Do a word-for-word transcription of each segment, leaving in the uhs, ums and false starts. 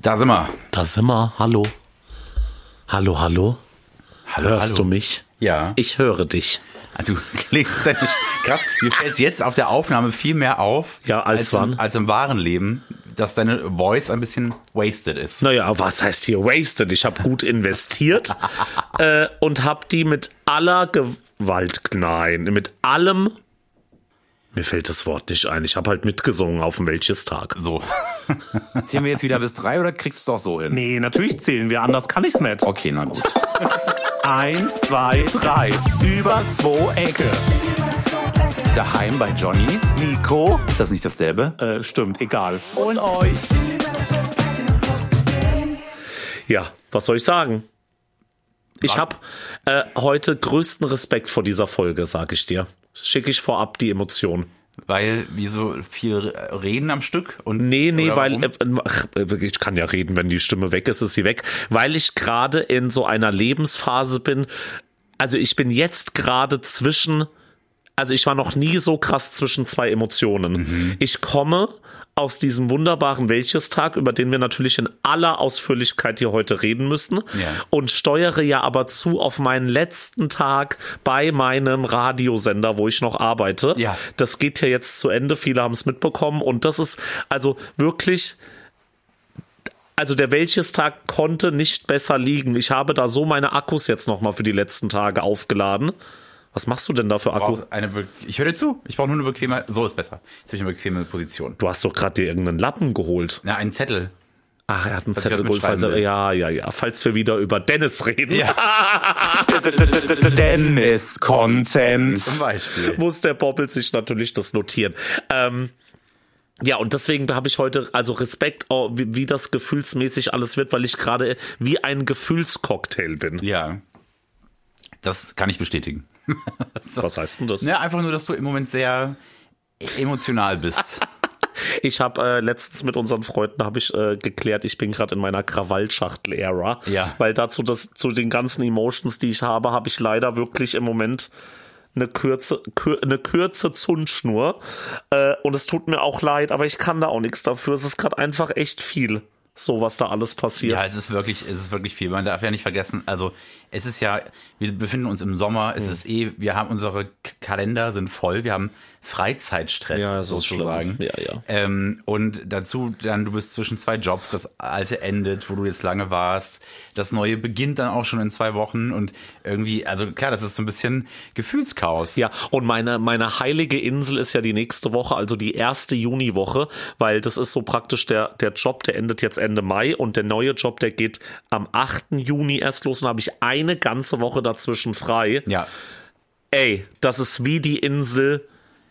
Da sind wir. Da sind wir. Hallo. Hallo, hallo. Hallo, Hörst hallo. du mich? Ja. Ich höre dich. Du klingst ja nicht. Krass, mir fällt es jetzt auf der Aufnahme viel mehr auf, Ja, als als, wann? im, als im wahren Leben, dass deine Voice ein bisschen wasted ist. Naja, was heißt hier wasted? Ich habe gut investiert äh, und habe die mit aller Gewalt, nein, mit allem, mir fällt das Wort nicht ein, ich habe halt mitgesungen auf dem Welches-Tag. So. Zählen wir jetzt wieder bis drei oder kriegst du es auch so hin? Nee, natürlich zählen wir, anders kann ich's nicht. Okay, na gut. Eins, zwei, drei, über zwei Ecke. Daheim bei Johnny. Nico, Ist das nicht dasselbe? äh, stimmt, egal. Und euch. Ja, was soll ich sagen? Ich habe äh, heute größten Respekt vor dieser Folge, sag ich dir. Schicke ich vorab die Emotion. Weil wir so viel reden am Stück? Und, Nee, nee, oder weil warum? äh, ach, ich kann ja reden, wenn die Stimme weg ist, ist sie weg. Weil ich gerade in so einer Lebensphase bin. Also ich bin jetzt gerade zwischen, also ich war noch nie so krass zwischen zwei Emotionen. Mhm. Ich komme aus diesem wunderbaren Welches-Tag, über den wir natürlich in aller Ausführlichkeit hier heute reden müssen, Ja. und steuere ja aber zu auf meinen letzten Tag bei meinem Radiosender, wo ich noch arbeite. Ja. Das geht ja jetzt zu Ende, viele haben es mitbekommen und das ist also wirklich, also der Welches-Tag konnte nicht besser liegen. Ich habe da so meine Akkus jetzt nochmal für die letzten Tage aufgeladen. Was machst du denn da für Akku? Brauch eine Be- ich höre dir zu. Ich brauche nur eine bequeme, so ist besser. Jetzt habe ich eine bequeme Position. Du hast doch gerade dir irgendeinen Lappen geholt. Na, einen Zettel. Ach, er hat einen Was ich Zettel was geholt. Falls mitschreiben er, will. ja, ja, ja. Falls wir wieder über Dennis reden, Ja. Dennis Content. Zum Beispiel. muss der Bobbel sich natürlich das notieren. Ähm, ja, und deswegen habe ich heute also Respekt, oh, wie, wie das gefühlsmäßig alles wird, weil ich gerade wie ein Gefühlscocktail bin. Ja. Das kann ich bestätigen. So. Was heißt denn das? Ja, einfach nur, dass du im Moment sehr emotional bist. Ich habe äh, letztens mit unseren Freunden habe ich äh, geklärt, ich bin gerade in meiner Krawallschachtel-Ära, Ja. weil dazu das zu den ganzen Emotions, die ich habe, habe ich leider wirklich im Moment eine Kürze, kür, eine Kürze Zündschnur äh, und es tut mir auch leid, aber ich kann da auch nichts dafür. Es ist gerade einfach echt viel, so was da alles passiert. Ja, es ist wirklich, es ist wirklich viel. Man darf ja nicht vergessen, also es ist ja, wir befinden uns im Sommer, es ist eh, wir haben unsere K- Kalender sind voll, wir haben Freizeitstress Ja, das ist sozusagen. schlimm. Ja, ja. Ähm, und dazu dann, du bist zwischen zwei Jobs, das alte endet, wo du jetzt lange warst, das neue beginnt dann auch schon in zwei Wochen und irgendwie, also klar, das ist so ein bisschen Gefühlschaos. Ja, und meine, meine heilige Insel ist ja die nächste Woche, also die erste Juniwoche, weil das ist so praktisch der, der Job, der endet jetzt Ende Mai und der neue Job, der geht am achten Juni erst los und habe ich eine ganze Woche dazwischen frei. Ja. Ey, das ist wie die Insel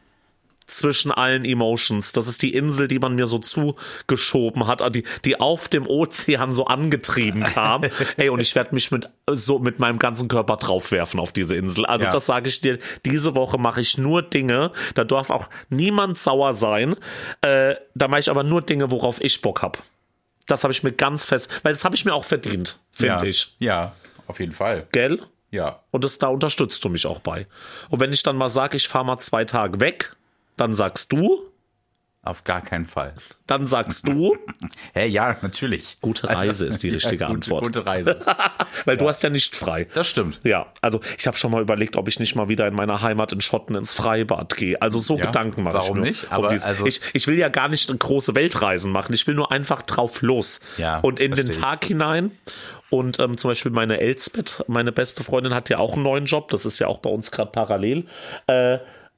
zwischen allen Emotions. Das ist die Insel, die man mir so zugeschoben hat, die, die auf dem Ozean so angetrieben kam. Ey, und ich werde mich mit so mit meinem ganzen Körper draufwerfen auf diese Insel. Also Ja. das sage ich dir, diese Woche mache ich nur Dinge, da darf auch niemand sauer sein. Äh, da mache ich aber nur Dinge, worauf ich Bock hab. Das habe ich mir ganz fest, weil das habe ich mir auch verdient, finde ja. ich. Ja, auf jeden Fall. Gell? Ja. Und das, da unterstützt du mich auch bei. Und wenn ich dann mal sage, ich fahre mal zwei Tage weg, dann sagst du, Auf gar keinen Fall. dann sagst du, Hä, ja, natürlich. Gute Reise ist die richtige ja, gute, Antwort. Gute Reise. weil du hast ja nicht frei. Das stimmt. Ja, also ich habe schon mal überlegt, ob ich nicht mal wieder in meiner Heimat in Schotten ins Freibad gehe. Also so Ja, Gedanken mache ich warum mir. nicht? Aber um dies- also- ich, ich will ja gar nicht große Weltreisen machen. Ich will nur einfach drauf los. Ja, und in den versteh ich. Tag hinein. Und ähm, zum Beispiel meine Elsbeth, meine beste Freundin, hat ja auch einen neuen Job. Das ist ja auch bei uns gerade parallel. Äh,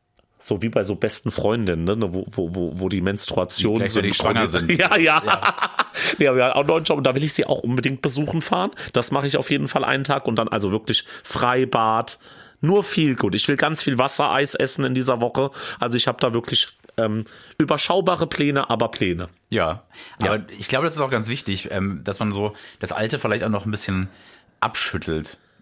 so wie bei so besten Freundinnen, ne? wo, wo, wo, wo die Menstruation Die gleichzeitig schwanger sind. Ja, ja. Ja, ja, wir haben auch einen neuen Job und da will ich sie auch unbedingt besuchen fahren. Das mache ich auf jeden Fall einen Tag und dann also wirklich Freibad, nur viel gut. Ich will ganz viel Wassereis essen in dieser Woche. Also ich habe da wirklich ähm, überschaubare Pläne, aber Pläne. Ja, aber ich glaube, das ist auch ganz wichtig, ähm, dass man so das Alte vielleicht auch noch ein bisschen abschüttelt.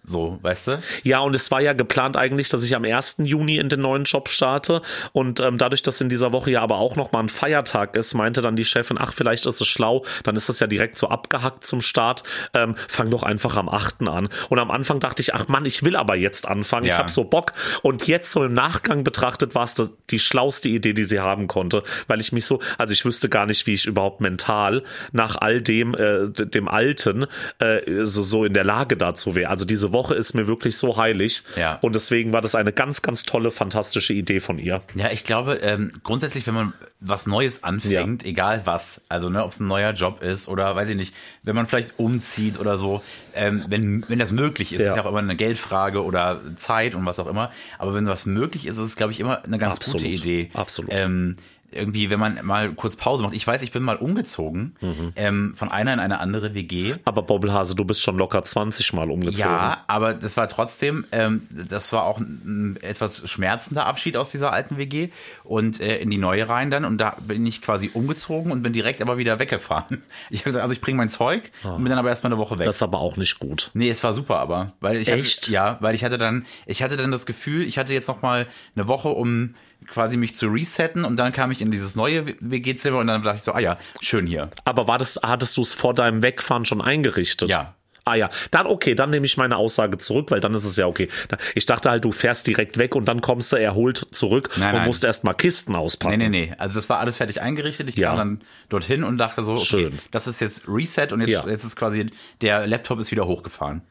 So, weißt du? Ja, und es war ja geplant eigentlich, dass ich am ersten Juni in den neuen Job starte und ähm, dadurch, dass in dieser Woche ja aber auch nochmal ein Feiertag ist, meinte dann die Chefin, ach, vielleicht ist es schlau, dann ist es ja direkt so abgehackt zum Start, ähm, fang doch einfach am achten an. Und am Anfang dachte ich, ach Mann, ich will aber jetzt anfangen, Ja. ich habe so Bock. Und jetzt so im Nachgang betrachtet war es das, die schlauste Idee, die sie haben konnte, weil ich mich so, also ich wüsste gar nicht, wie ich überhaupt mental nach all dem, äh, dem Alten äh, so, so in der Lage dazu wäre. Also diese Woche ist mir wirklich so heilig Ja. und deswegen war das eine ganz, ganz tolle, fantastische Idee von ihr. Ja, ich glaube, ähm, grundsätzlich, wenn man was Neues anfängt, egal was, also ne, ob es ein neuer Job ist oder weiß ich nicht, wenn man vielleicht umzieht oder so, ähm, wenn, wenn das möglich ist, Ja. ist ja auch immer eine Geldfrage oder Zeit und was auch immer, aber wenn was möglich ist, ist es, glaube ich, immer eine ganz Absolut. gute Idee. Absolut. Ähm, irgendwie, wenn man mal kurz Pause macht. Ich weiß, ich bin mal umgezogen, mhm. ähm, von einer in eine andere W G. Aber Bobbelhase, du bist schon locker zwanzig Mal umgezogen. Ja, aber das war trotzdem, ähm, das war auch ein, ein etwas schmerzender Abschied aus dieser alten W G und äh, in die neue rein dann und da bin ich quasi umgezogen und bin direkt aber wieder weggefahren. Ich habe gesagt, also ich bringe mein Zeug oh. und bin dann aber erstmal eine Woche weg. Das ist aber auch nicht gut. Nee, es war super, aber weil ich Echt? Hatte, ja, weil ich hatte dann, ich hatte dann das Gefühl, ich hatte jetzt noch mal eine Woche, um quasi mich zu resetten und dann kam ich in dieses neue W G-Zimmer und dann dachte ich so, ah ja, schön hier. Aber war das, hattest du es vor deinem Wegfahren schon eingerichtet? Ja. Ah ja, dann okay, dann nehme ich meine Aussage zurück, weil dann ist es ja okay. Ich dachte halt, du fährst direkt weg und dann kommst du erholt zurück nein, und nein. musst erst mal Kisten auspacken. Nee, nee, nee. Also das war alles fertig eingerichtet. Ich Ja. kam dann dorthin und dachte so, okay, Schön. das ist jetzt Reset und jetzt, Ja. jetzt ist quasi, der Laptop ist wieder hochgefahren.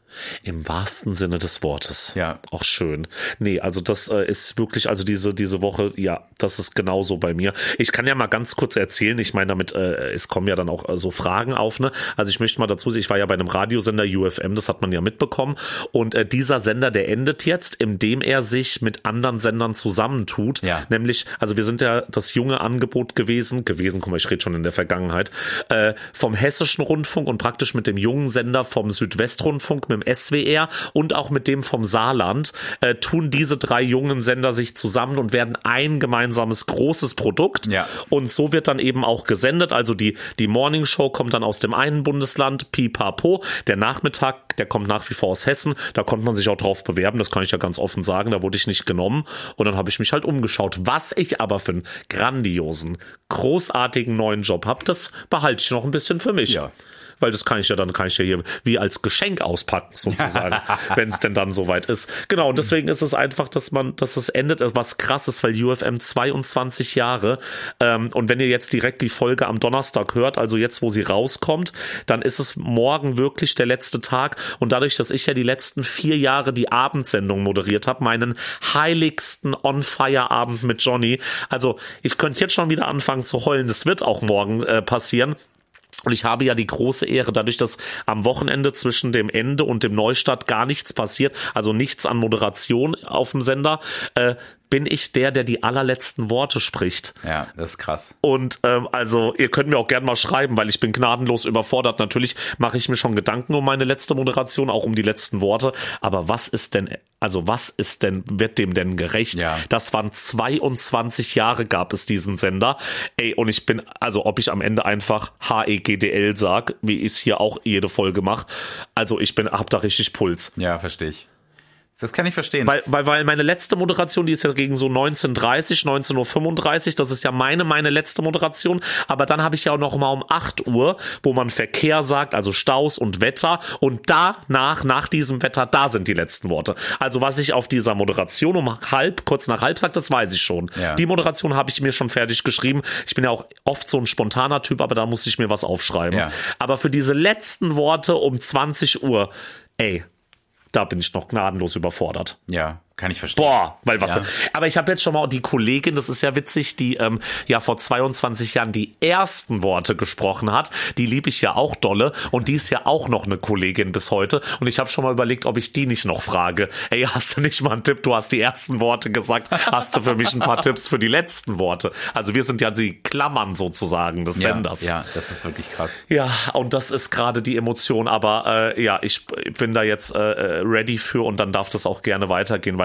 Im wahrsten Sinne des Wortes. Ja. Auch schön. Nee, also das äh, ist wirklich, also diese diese Woche, ja, das ist genauso bei mir. Ich kann ja mal ganz kurz erzählen, ich meine damit, äh, es kommen ja dann auch äh, so Fragen auf, ne? Also ich möchte mal dazu sagen, ich war ja bei einem Radiosender U F M, das hat man ja mitbekommen und äh, dieser Sender, der endet jetzt, indem er sich mit anderen Sendern zusammentut. Ja. Nämlich, also wir sind ja das junge Angebot gewesen, gewesen, guck mal, ich rede schon in der Vergangenheit, äh, vom Hessischen Rundfunk und praktisch mit dem jungen Sender vom Südwestrundfunk, mit dem S W R und auch mit dem vom Saarland, äh, tun diese drei jungen Sender sich zusammen und werden ein gemeinsames großes Produkt. Ja. Und so wird dann eben auch gesendet. Also die, die Morning Show kommt dann aus dem einen Bundesland, pipapo. Der Nachmittag, der kommt nach wie vor aus Hessen. Da konnte man sich auch drauf bewerben, das kann ich ja ganz offen sagen. Da wurde ich nicht genommen. Und dann habe ich mich halt umgeschaut. Was ich aber für einen grandiosen, großartigen neuen Job habe, das behalte ich noch ein bisschen für mich. Ja. Weil das kann ich ja dann, kann ich ja hier wie als Geschenk auspacken, sozusagen, wenn es denn dann soweit ist. Genau, und deswegen ist es einfach, dass man, dass es endet, was krass ist, weil U F M zweiundzwanzig Jahre, ähm, und wenn ihr jetzt direkt die Folge am Donnerstag hört, also jetzt, wo sie rauskommt, dann ist es morgen wirklich der letzte Tag und dadurch, dass ich ja die letzten vier Jahre die Abendsendung moderiert habe, meinen heiligsten On-Fire-Abend mit Johnny, also ich könnte jetzt schon wieder anfangen zu heulen, das wird auch morgen äh, passieren. Und ich habe ja die große Ehre, dadurch, dass am Wochenende zwischen dem Ende und dem Neustart gar nichts passiert, also nichts an Moderation auf dem Sender, äh, bin ich der, der die allerletzten Worte spricht. Ja, das ist krass. Und ähm, also ihr könnt mir auch gerne mal schreiben, weil ich bin gnadenlos überfordert. Natürlich mache ich mir schon Gedanken um meine letzte Moderation, auch um die letzten Worte. Aber was ist denn, also was ist denn, wird dem denn gerecht? Ja. Das waren zweiundzwanzig Jahre gab es diesen Sender. Ey, und ich bin, also ob ich am Ende einfach H E G D L sag, wie ich es hier auch jede Folge mache. Also ich bin, hab da richtig Puls. Ja, verstehe ich. Das kann ich verstehen. Weil, weil, weil meine letzte Moderation, die ist ja gegen so neunzehn Uhr dreißig, neunzehn Uhr fünfunddreißig, das ist ja meine, meine letzte Moderation, aber dann habe ich ja auch noch mal um acht Uhr, wo man Verkehr sagt, also Staus und Wetter und danach, nach diesem Wetter, da sind die letzten Worte. Also was ich auf dieser Moderation um halb, kurz nach halb sage, das weiß ich schon. Ja. Die Moderation habe ich mir schon fertig geschrieben. Ich bin ja auch oft so ein spontaner Typ, aber da muss ich mir was aufschreiben. Ja. Aber für diese letzten Worte um zwanzig Uhr, ey, da bin ich noch gnadenlos überfordert. Ja, kann ich verstehen. Boah, weil was. Ja. Aber ich habe jetzt schon mal die Kollegin, das ist ja witzig, die ähm, ja vor zweiundzwanzig Jahren die ersten Worte gesprochen hat. Die liebe ich ja auch dolle und die ist ja auch noch eine Kollegin bis heute. Und ich habe schon mal überlegt, ob ich die nicht noch frage. Ey, hast du nicht mal einen Tipp? Du hast die ersten Worte gesagt. Hast du für mich ein paar Tipps für die letzten Worte? Also wir sind ja die Klammern sozusagen des Ja, Senders. ja, das ist wirklich krass. Ja, und das ist gerade die Emotion, aber äh, ja, ich bin da jetzt äh, ready für und dann darf das auch gerne weitergehen, weil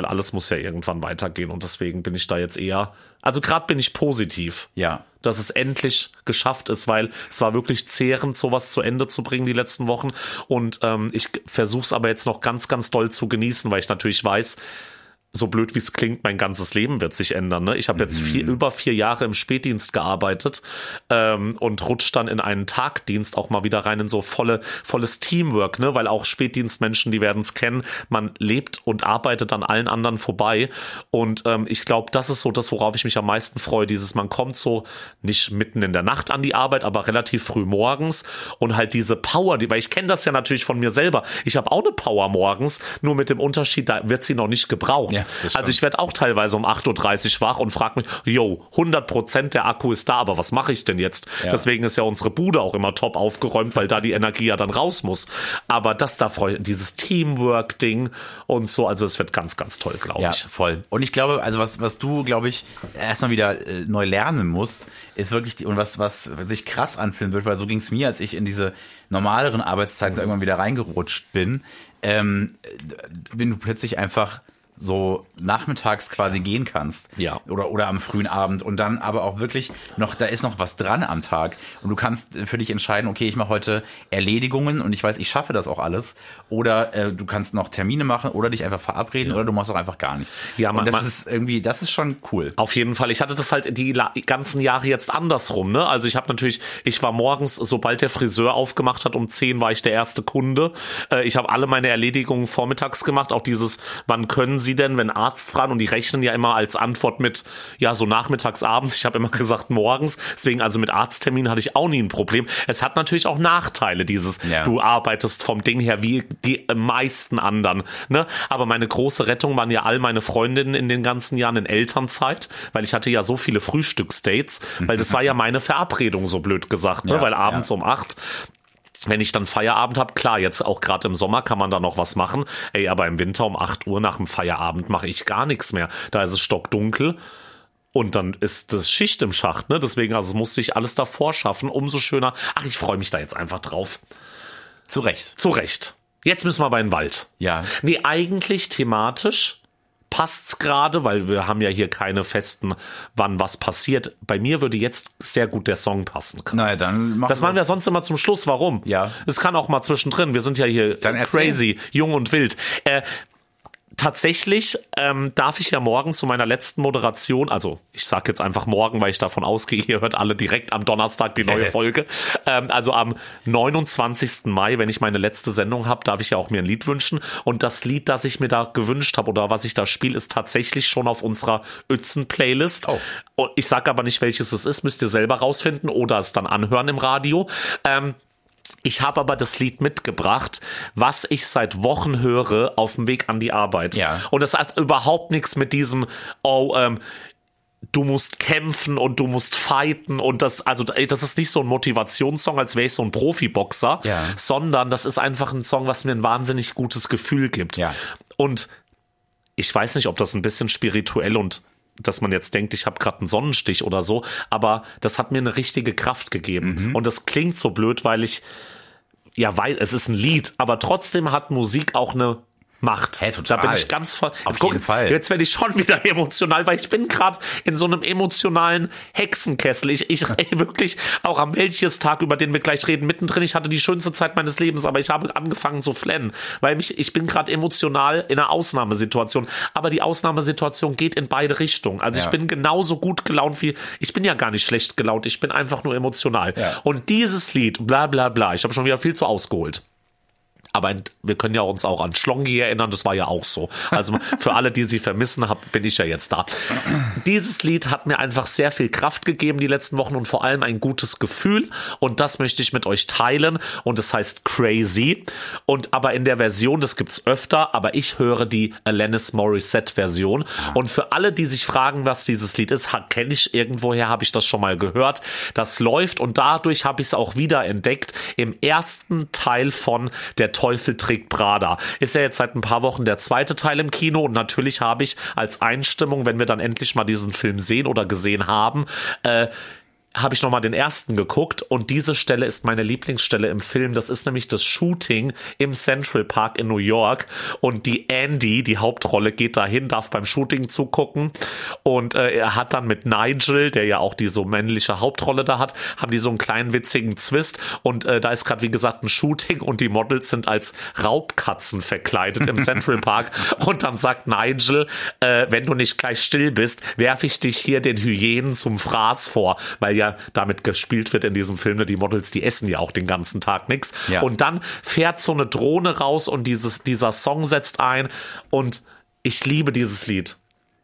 weil alles muss ja irgendwann weitergehen und deswegen bin ich da jetzt eher, also gerade bin ich positiv. Ja. Dass es endlich geschafft ist, weil es war wirklich zehrend, sowas zu Ende zu bringen die letzten Wochen und ähm, ich versuche es aber jetzt noch ganz, ganz doll zu genießen, weil ich natürlich weiß, so blöd wie es klingt, mein ganzes Leben wird sich ändern. Ne? Ich habe jetzt vier, über vier Jahre im Spätdienst gearbeitet ähm, und rutsche dann in einen Tagdienst auch mal wieder rein in so volle, volles Teamwork, ne? Weil auch Spätdienstmenschen, die werden es kennen, man lebt und arbeitet an allen anderen vorbei und ähm, ich glaube, das ist so das, worauf ich mich am meisten freue, dieses, man kommt so nicht mitten in der Nacht an die Arbeit, aber relativ früh morgens und halt diese Power, die, weil ich kenne das ja natürlich von mir selber, ich habe auch eine Power morgens, nur mit dem Unterschied, da wird sie noch nicht gebraucht. Ja. Also ich werde auch teilweise um acht Uhr dreißig wach und frage mich, yo, hundert Prozent der Akku ist da, aber was mache ich denn jetzt? Ja. Deswegen ist ja unsere Bude auch immer top aufgeräumt, weil da die Energie ja dann raus muss. Aber das da freue ich, dieses Teamwork-Ding und so, also es wird ganz, ganz toll, glaube ja, ich. Ja, voll. Und ich glaube, also was, was du, glaube ich, erstmal wieder äh, neu lernen musst, ist wirklich, die, und was, was sich krass anfühlen wird, weil so ging es mir, als ich in diese normaleren Arbeitszeiten irgendwann wieder reingerutscht bin, ähm, wenn du plötzlich einfach so nachmittags quasi gehen kannst. Ja. Oder, oder am frühen Abend und dann aber auch wirklich noch, da ist noch was dran am Tag und du kannst für dich entscheiden, okay, ich mache heute Erledigungen und ich weiß, ich schaffe das auch alles oder äh, du kannst noch Termine machen oder dich einfach verabreden ja. oder du machst auch einfach gar nichts. Ja, man, und das man, ist irgendwie, das ist schon cool. Auf jeden Fall. Ich hatte das halt die la- ganzen Jahre jetzt andersrum, ne? Also ich habe natürlich, ich war morgens, sobald der Friseur aufgemacht hat, um zehn war ich der erste Kunde. Äh, ich habe alle meine Erledigungen vormittags gemacht, auch dieses, wann können Sie denn, wenn Arzt fragen und die rechnen ja immer als Antwort mit, ja, so nachmittags, abends. Ich habe immer gesagt morgens. Deswegen, also mit Arzttermin hatte ich auch nie ein Problem. Es hat natürlich auch Nachteile, dieses, ja. du arbeitest vom Ding her wie die meisten anderen, ne? Aber meine große Rettung waren ja all meine Freundinnen in den ganzen Jahren in Elternzeit, weil ich hatte ja so viele Frühstücksdates, weil das war ja meine Verabredung, so blöd gesagt, ne? Ja, weil abends ja. um acht wenn ich dann Feierabend habe, klar, jetzt auch gerade im Sommer kann man da noch was machen, ey, aber im Winter um acht Uhr nach dem Feierabend mache ich gar nichts mehr. Da ist es stockdunkel und dann ist das Schicht im Schacht, ne? Deswegen, also musste ich alles davor schaffen, umso schöner. Ach, ich freue mich da jetzt einfach drauf. Zu Recht. Zu Recht. Jetzt müssen wir bei den Wald. Ja. Nee, eigentlich thematisch passt's gerade, weil wir haben ja hier keine festen, wann was passiert. Bei mir würde jetzt sehr gut der Song passen. Na, dann machen das machen wir sonst immer zum Schluss. Warum? Ja. Es kann auch mal zwischendrin. Wir sind ja hier dann crazy, jung und wild. Äh, Tatsächlich ähm, darf ich ja morgen zu meiner letzten Moderation, also ich sag jetzt einfach morgen, weil ich davon ausgehe, ihr hört alle direkt am Donnerstag die neue Folge. Ähm, also am neunundzwanzigsten Mai, wenn ich meine letzte Sendung habe, darf ich ja auch mir ein Lied wünschen. Und das Lied, das ich mir da gewünscht habe oder was ich da spiele, ist tatsächlich schon auf unserer Uetzen-Playlist. Oh. Und ich sag aber nicht, welches es ist, müsst ihr selber rausfinden oder es dann anhören im Radio. Ähm, Ich habe aber das Lied mitgebracht, was ich seit Wochen höre auf dem Weg an die Arbeit. Ja. Und das hat überhaupt nichts mit diesem, oh, ähm, du musst kämpfen und du musst fighten und das, also das ist nicht so ein Motivationssong, als wäre ich so ein Profiboxer, ja. sondern das ist einfach ein Song, was mir ein wahnsinnig gutes Gefühl gibt. Ja. Und ich weiß nicht, ob das ein bisschen spirituell und dass man jetzt denkt, ich habe gerade einen Sonnenstich oder so, aber das hat mir eine richtige Kraft gegeben. Mhm. Und das klingt so blöd, weil ich, ja, weil es ist ein Lied, aber trotzdem hat Musik auch eine Macht. Hey, total. Da bin ich ganz voll. Auf jeden Fall. Jetzt werde ich schon wieder emotional, weil ich bin gerade in so einem emotionalen Hexenkessel. Ich, ich wirklich auch am Welches-Tag, über den wir gleich reden, mittendrin. Ich hatte die schönste Zeit meines Lebens, aber ich habe angefangen zu flennen, weil mich, ich bin gerade emotional in einer Ausnahmesituation. Aber die Ausnahmesituation geht in beide Richtungen. Also ja. ich bin genauso gut gelaunt wie, ich bin ja gar nicht schlecht gelaunt. Ich bin einfach nur emotional. Ja. Und dieses Lied, bla bla bla, ich habe schon wieder viel zu ausgeholt. Aber wir können ja uns auch an Schlongi erinnern, das war ja auch so. Also für alle, die sie vermissen, hab, bin ich ja jetzt da. Dieses Lied hat mir einfach sehr viel Kraft gegeben die letzten Wochen und vor allem ein gutes Gefühl. Und das möchte ich mit euch teilen. Und es heißt Crazy. Und aber in der Version, das gibt's öfter, aber ich höre die Alanis Morissette-Version. Und für alle, die sich fragen, was dieses Lied ist, kenne ich irgendwoher, habe ich das schon mal gehört. Das läuft und dadurch habe ich es auch wieder entdeckt im ersten Teil von Der Teufel trägt Prada. Ist ja jetzt seit ein paar Wochen der zweite Teil im Kino und natürlich habe ich als Einstimmung, wenn wir dann endlich mal diesen Film sehen oder gesehen haben, äh, habe ich nochmal den ersten geguckt und diese Stelle ist meine Lieblingsstelle im Film. Das ist nämlich das Shooting im Central Park in New York und die Andy, die Hauptrolle, geht dahin, darf beim Shooting zugucken und äh, er hat dann mit Nigel, der ja auch die so männliche Hauptrolle da hat, haben die so einen kleinen witzigen Zwist und äh, da ist gerade wie gesagt ein Shooting und die Models sind als Raubkatzen verkleidet im Central Park und dann sagt Nigel, äh, wenn du nicht gleich still bist, werfe ich dich hier den Hyänen zum Fraß vor, weil ja damit gespielt wird in diesem Film, die Models, die essen ja auch den ganzen Tag nichts. Ja. Und dann fährt so eine Drohne raus und dieses, dieser Song setzt ein und ich liebe dieses Lied.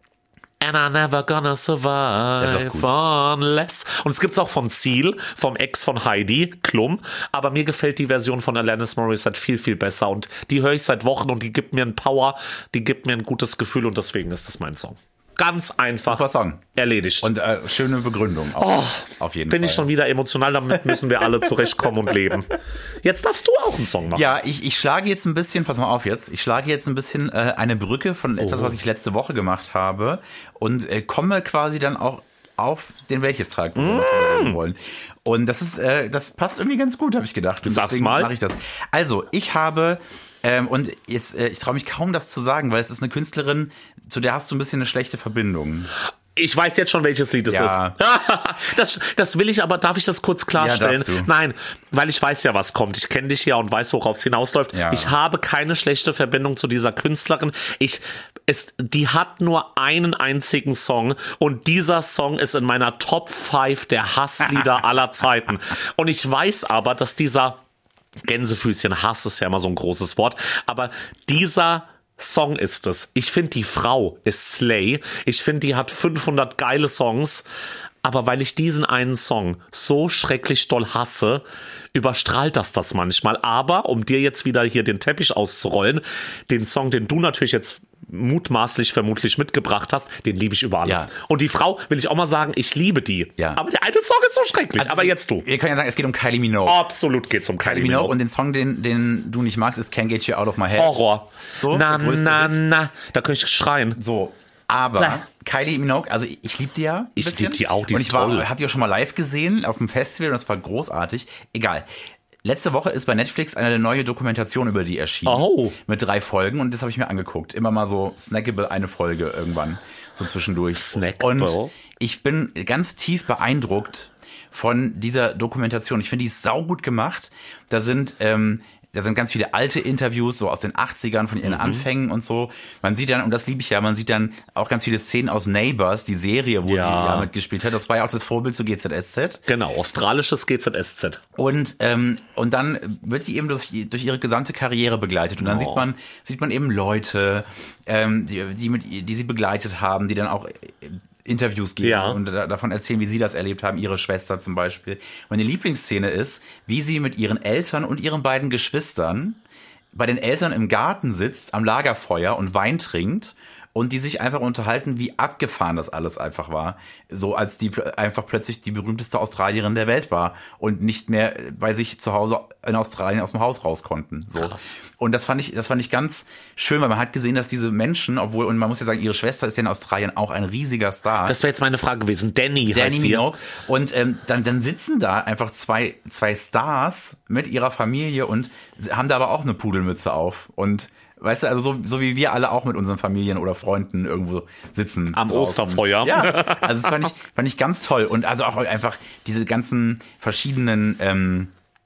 And I'm never gonna survive unless. Und es gibt's auch von Seal, vom Ex von Heidi Klum. Aber mir gefällt die Version von Alanis Morissette viel, viel besser. Und die höre ich seit Wochen und die gibt mir einen Power, die gibt mir ein gutes Gefühl und deswegen ist das mein Song. Ganz einfach. Super Song. Erledigt. Und äh, schöne Begründung. Auch, oh, auf jeden bin Fall. ich schon wieder emotional, damit müssen wir alle zurechtkommen und leben. Jetzt darfst du auch einen Song machen. Ja, ich, ich schlage jetzt ein bisschen, pass mal auf jetzt, ich schlage jetzt ein bisschen äh, eine Brücke von etwas, Oh. was ich letzte Woche gemacht habe und äh, komme quasi dann auch auf den Welches-Tag, wo wir noch drüber reden wollen. Und das ist, äh, das passt irgendwie ganz gut, habe ich gedacht. Und Sag's deswegen mal. mache ich das. Also, ich habe ähm, und jetzt, äh, ich traue mich kaum das zu sagen, weil es ist eine Künstlerin, zu der hast du ein bisschen eine schlechte Verbindung. Ich weiß jetzt schon, welches Lied es Ja. ist. das, das will ich aber, darf ich das kurz klarstellen? Ja, darfst du. Nein, weil ich weiß ja, was kommt. Ich kenne dich ja und weiß, worauf es hinausläuft. Ja. Ich habe keine schlechte Verbindung zu dieser Künstlerin. Ich, es, die hat nur einen einzigen Song und dieser Song ist in meiner Top fünf der Hasslieder aller Zeiten. Und ich weiß aber, dass dieser Gänsefüßchen, Hass ist ja immer so ein großes Wort, aber dieser Song ist es. Ich finde, die Frau ist Slay. Ich finde, die hat fünfhundert geile Songs. Aber weil ich diesen einen Song so schrecklich doll hasse, überstrahlt das das manchmal. Aber, um dir jetzt wieder hier den Teppich auszurollen, den Song, den du natürlich jetzt mutmaßlich vermutlich mitgebracht hast, den liebe ich über alles. Ja. Und die Frau, will ich auch mal sagen, ich liebe die. Ja. Aber der eine Song ist so schrecklich. Also, aber jetzt du. Wir können ja sagen, es geht um Kylie Minogue. Absolut geht's um Kylie, Kylie Minogue und den Song, den, den du nicht magst, ist Can't Get You Out of My Head. Horror. So, na, der größte na, Hit. na. Da könnte ich schreien. So, aber Bäh. Kylie Minogue, also ich, ich liebe die ja. ein Ich bisschen. lieb die auch, die Und ist ich war, toll. hab die auch schon mal live gesehen auf dem Festival und das war großartig. Egal. Letzte Woche ist bei Netflix eine neue Dokumentation über die erschienen. Oh. Mit drei Folgen und das habe ich mir angeguckt. Immer mal so snackable eine Folge irgendwann, so zwischendurch. Snackable? Und ich bin ganz tief beeindruckt von dieser Dokumentation. Ich finde, die ist saugut gemacht. Da sind ähm, da sind ganz viele alte Interviews, so aus den achtzigern von ihren Mhm. Anfängen und so. Man sieht dann, und das liebe ich ja, man sieht dann auch ganz viele Szenen aus Neighbours, die Serie, wo Ja. sie ja mitgespielt hat. Das war ja auch das Vorbild zu G Z S Z. Genau, australisches G Z S Z. Und ähm, und dann wird die eben durch, durch ihre gesamte Karriere begleitet und dann Oh. sieht man sieht man eben Leute, ähm, die die, mit, die sie begleitet haben, die dann auch äh, Interviews geben Ja. und da, davon erzählen, wie sie das erlebt haben, ihre Schwester zum Beispiel. Meine Lieblingsszene ist, wie sie mit ihren Eltern und ihren beiden Geschwistern bei den Eltern im Garten sitzt, am Lagerfeuer und Wein trinkt und die sich einfach unterhalten, wie abgefahren das alles einfach war. So als die pl- einfach plötzlich die berühmteste Australierin der Welt war und nicht mehr bei sich zu Hause in Australien aus dem Haus raus konnten. So. Krass. Und das fand ich, das fand ich ganz schön, weil man hat gesehen, dass diese Menschen, obwohl, und man muss ja sagen, ihre Schwester ist ja in Australien auch ein riesiger Star. Das wäre jetzt meine Frage gewesen. Danny, Danny heißt die. Minogue. Und ähm, dann, dann sitzen da einfach zwei, zwei Stars mit ihrer Familie und haben da aber auch eine Pudelmütze auf. Und weißt du, also so, so wie wir alle auch mit unseren Familien oder Freunden irgendwo sitzen. Am draußen. Osterfeuer. Ja, also das fand ich, fand ich ganz toll. Und also auch einfach diese ganzen verschiedenen ähm,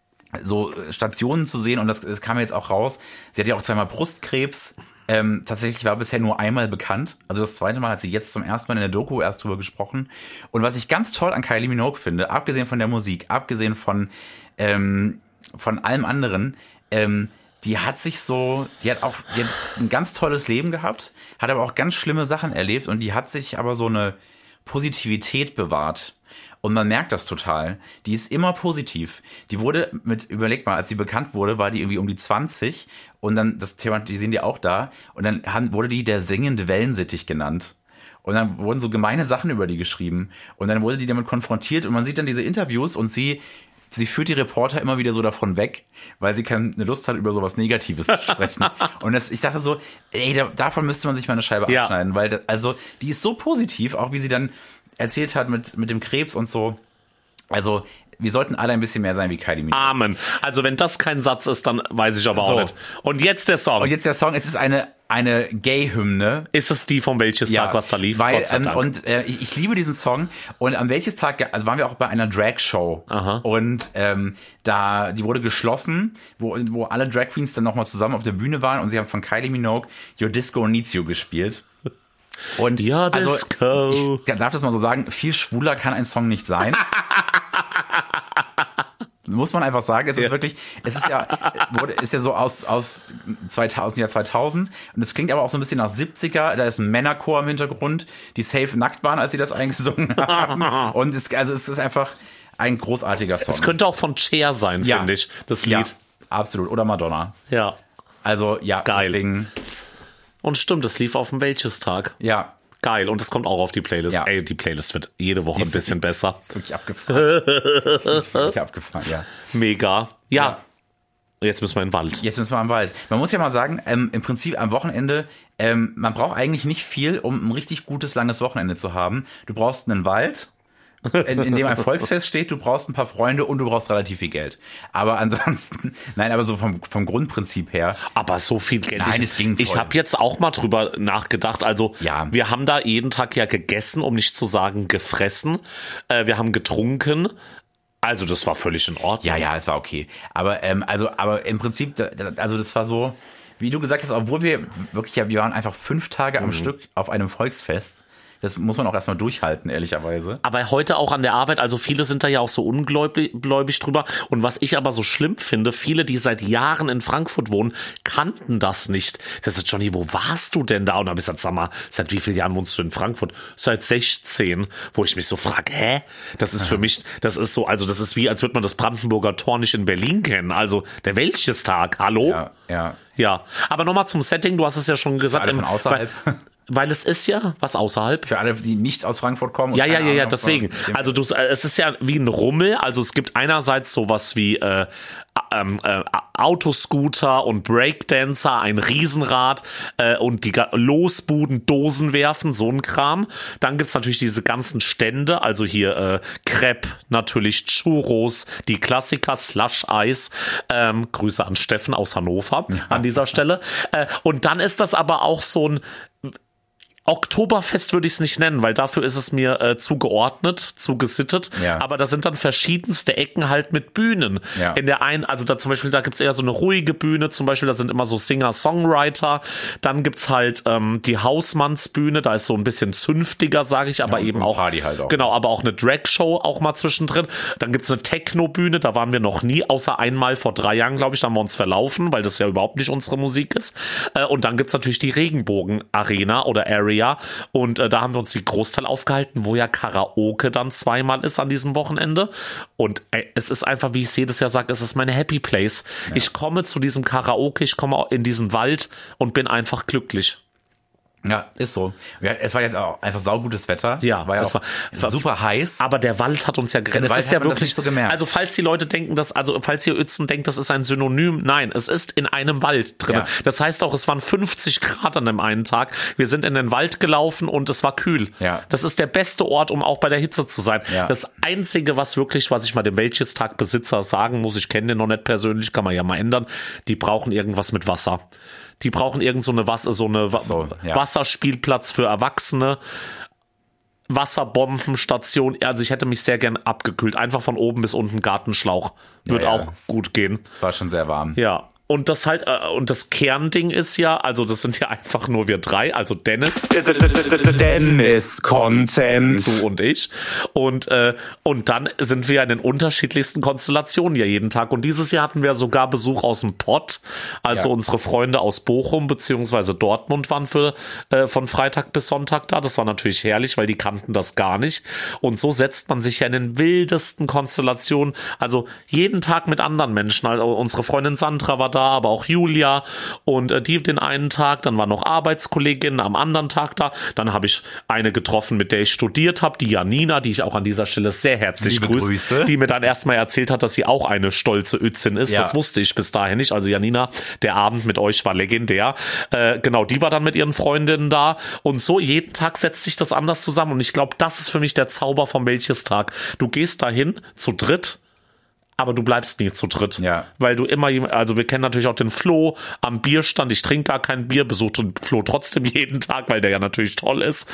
so Stationen zu sehen. Und das, das kam jetzt auch raus. Sie hat ja auch zweimal Brustkrebs. Ähm, tatsächlich war bisher nur einmal bekannt. Also das zweite Mal hat sie jetzt zum ersten Mal in der Doku erst drüber gesprochen. Und was ich ganz toll an Kylie Minogue finde, abgesehen von der Musik, abgesehen von, ähm, von allem anderen, ähm, die hat sich so, die hat auch die hat ein ganz tolles Leben gehabt, hat aber auch ganz schlimme Sachen erlebt und die hat sich aber so eine Positivität bewahrt. Und man merkt das total. Die ist immer positiv. Die wurde mit, überleg mal, als sie bekannt wurde, war die irgendwie um die zwanzig und dann, das Thema, die sehen die auch da, und dann haben, wurde die der singende Wellensittich genannt. Und dann wurden so gemeine Sachen über die geschrieben. Und dann wurde die damit konfrontiert und man sieht dann diese Interviews und sie Sie führt die Reporter immer wieder so davon weg, weil sie keine Lust hat, über sowas Negatives zu sprechen. Und das, ich dachte so, ey, da, davon müsste man sich mal eine Scheibe Ja. abschneiden, weil das, also die ist so positiv, auch wie sie dann erzählt hat mit mit dem Krebs und so. Also, wir sollten alle ein bisschen mehr sein wie Kylie Minogue. Amen. Also wenn das kein Satz ist, dann weiß ich aber So. auch nicht. Und jetzt der Song. Und jetzt der Song, es ist eine, eine Gay-Hymne. Ist es die von welches Tag, was da lief? Weil, Gott sei ähm, Dank. und äh, ich, ich liebe diesen Song. Und am welches Tag, also waren wir auch bei einer Drag-Show. Aha. Und ähm, da, die wurde geschlossen, wo, wo alle Drag Queens dann nochmal zusammen auf der Bühne waren und sie haben von Kylie Minogue Your Disco Needs You gespielt. Und Your also, Disco. ich darf das mal so sagen, viel schwuler kann ein Song nicht sein. Muss man einfach sagen, es ist Ja. wirklich, es ist ja, wurde, ist ja so aus, aus zweitausend, Jahr zweitausend. Und es klingt aber auch so ein bisschen nach siebziger. Da ist ein Männerchor im Hintergrund, die safe nackt waren, als sie das eingesungen haben. Und es, also es ist einfach ein großartiger Song. Es könnte auch von Cher sein, Ja. finde ich, das Ja, Lied. absolut. Oder Madonna. Ja. Also, ja, Geil. deswegen, Und stimmt, es lief auf dem welches Tag. ja, Geil. Und es kommt auch auf die Playlist. Ja. Ey, die Playlist wird jede Woche ein ist- bisschen besser. ist wirklich abgefahren. ist wirklich abgefahren, ja. Mega. Ja. Ja. Jetzt müssen wir in den Wald. Jetzt müssen wir am Wald. Man muss ja mal sagen, ähm, im Prinzip am Wochenende, ähm, man braucht eigentlich nicht viel, um ein richtig gutes, langes Wochenende zu haben. Du brauchst einen Wald, in, in dem ein Volksfest steht, du brauchst ein paar Freunde und du brauchst relativ viel Geld. Aber ansonsten, nein, aber so vom, vom Grundprinzip her, Aber so viel Geld. Nein, ich es ging ich voll. habe jetzt auch mal drüber nachgedacht. Also Ja. wir haben da jeden Tag ja gegessen, um nicht zu sagen gefressen. Äh, wir haben getrunken. Also das war völlig in Ordnung. ja, ja, es war okay. Aber, ähm, also, aber im Prinzip, da- da- also das war so, wie du gesagt hast, obwohl wir wirklich, ja, wir waren einfach fünf Tage am Stück auf einem Volksfest. Das muss man auch erstmal durchhalten, ehrlicherweise. Aber heute auch an der Arbeit, also viele sind da ja auch so ungläubig gläubig drüber. Und was ich aber so schlimm finde, viele, die seit Jahren in Frankfurt wohnen, kannten das nicht. Das ist Johnny, wo warst du denn da? Und da hab ich gesagt, sag mal, seit wie vielen Jahren wohnst du in Frankfurt? Seit sechzehn. Wo ich mich so frage, hä? Das ist für mich, das ist so, also das ist wie, als würde man das Brandenburger Tor nicht in Berlin kennen. Also der welches Tag? Hallo? Ja, ja. Ja. Aber nochmal zum Setting, du hast es ja schon gesagt. alle von ähm, außerhalb. Weil, weil es ist ja, was außerhalb? Für alle, die nicht aus Frankfurt kommen. und Ja, ja, keine ja, ja, Ahnung deswegen. von dem- Also du, es ist ja wie ein Rummel. Also es gibt einerseits sowas wie äh, ähm, äh, Autoscooter und Breakdancer, ein Riesenrad äh, und die Ga- Losbuden, Dosen werfen, so ein Kram. Dann gibt's natürlich diese ganzen Stände, also hier äh, Crepe, natürlich Churros, die Klassiker, Slush-Eis. Ähm, Grüße an Steffen aus Hannover an dieser Stelle. Äh, und dann ist das aber auch so ein Oktoberfest würde ich es nicht nennen, weil dafür ist es mir äh, zu geordnet, zu gesittet. Ja. Aber da sind dann verschiedenste Ecken halt mit Bühnen. Ja. In der einen, also da zum Beispiel, da gibt's eher so eine ruhige Bühne, zum Beispiel, da sind immer so Singer-Songwriter. Dann gibt's halt ähm, die Hausmannsbühne, da ist so ein bisschen zünftiger, sage ich, aber Ja, und- eben und auch, Party halt auch. Genau, aber auch eine Drag-Show auch mal zwischendrin. Dann gibt's eine Techno-Bühne, da waren wir noch nie, außer einmal vor drei Jahren, glaube ich, da haben wir uns verlaufen, weil das ja überhaupt nicht unsere Musik ist. Äh, und dann gibt's natürlich die Regenbogen-Arena oder Area. Und äh, da haben wir uns die Großteil aufgehalten, wo ja Karaoke dann zweimal ist an diesem Wochenende. Und ey, es ist einfach, wie ich jedes Jahr sage, es ist meine Happy Place. Ich komme zu diesem Karaoke, ich komme in diesen Wald und bin einfach glücklich. Ja, ist so. Ja, es war jetzt auch einfach saugutes Wetter. Ja, war ja es auch war- super heiß. Aber der Wald hat uns ja gerettet. Der Das Wald ist ja hat man das wirklich nicht so gemerkt. Also falls die Leute denken, dass also falls ihr Uetzen denkt, das ist ein Synonym, nein, es ist in einem Wald drin. Ja. Das heißt auch, es waren fünfzig Grad an dem einen Tag. Wir sind in den Wald gelaufen und es war kühl. Ja. Das ist der beste Ort, um auch bei der Hitze zu sein. Ja. Das einzige, was wirklich, was ich mal dem Welches-Tag-Besitzer sagen muss, ich kenne den noch nicht persönlich, kann man ja mal ändern. Die brauchen irgendwas mit Wasser. Die brauchen irgend so eine Wasser, so eine Wa- so, ja. Wasserspielplatz für Erwachsene. Wasserbombenstation, also ich hätte mich sehr gern abgekühlt. Einfach von oben bis unten Gartenschlauch. Wird Ja, ja. auch gut gehen. Es war schon sehr warm. Ja. Und das halt, äh, und das Kernding ist ja, also das sind ja einfach nur wir drei, also Dennis, Dennis Content. du und ich. Und, äh, und dann sind wir in den unterschiedlichsten Konstellationen ja jeden Tag. Und dieses Jahr hatten wir sogar Besuch aus dem Pott. Also Ja. unsere Freunde aus Bochum beziehungsweise Dortmund waren für äh, von Freitag bis Sonntag da. Das war natürlich herrlich, weil die kannten das gar nicht. Und so setzt man sich ja in den wildesten Konstellationen. Also jeden Tag mit anderen Menschen. Also unsere Freundin Sandra war da, aber auch Julia und äh, die den einen Tag, dann waren noch Arbeitskolleginnen am anderen Tag da, dann habe ich eine getroffen, mit der ich studiert habe, die Janina, die ich auch an dieser Stelle sehr herzlich Liebe grüße, Grüße. die mir dann erstmal erzählt hat, dass sie auch eine stolze Ötzin ist. Ja. Das wusste ich bis dahin nicht. Also Janina, der Abend mit euch war legendär. Äh, genau, die war dann mit ihren Freundinnen da und so jeden Tag setzt sich das anders zusammen und ich glaube, das ist für mich der Zauber vom Welches-Tag. Du gehst dahin zu dritt, aber du bleibst nie zu dritt. Ja. Weil du immer, also wir kennen natürlich auch den Flo am Bierstand. Ich trinke gar kein Bier, besuche den Flo trotzdem jeden Tag, weil der ja natürlich toll ist.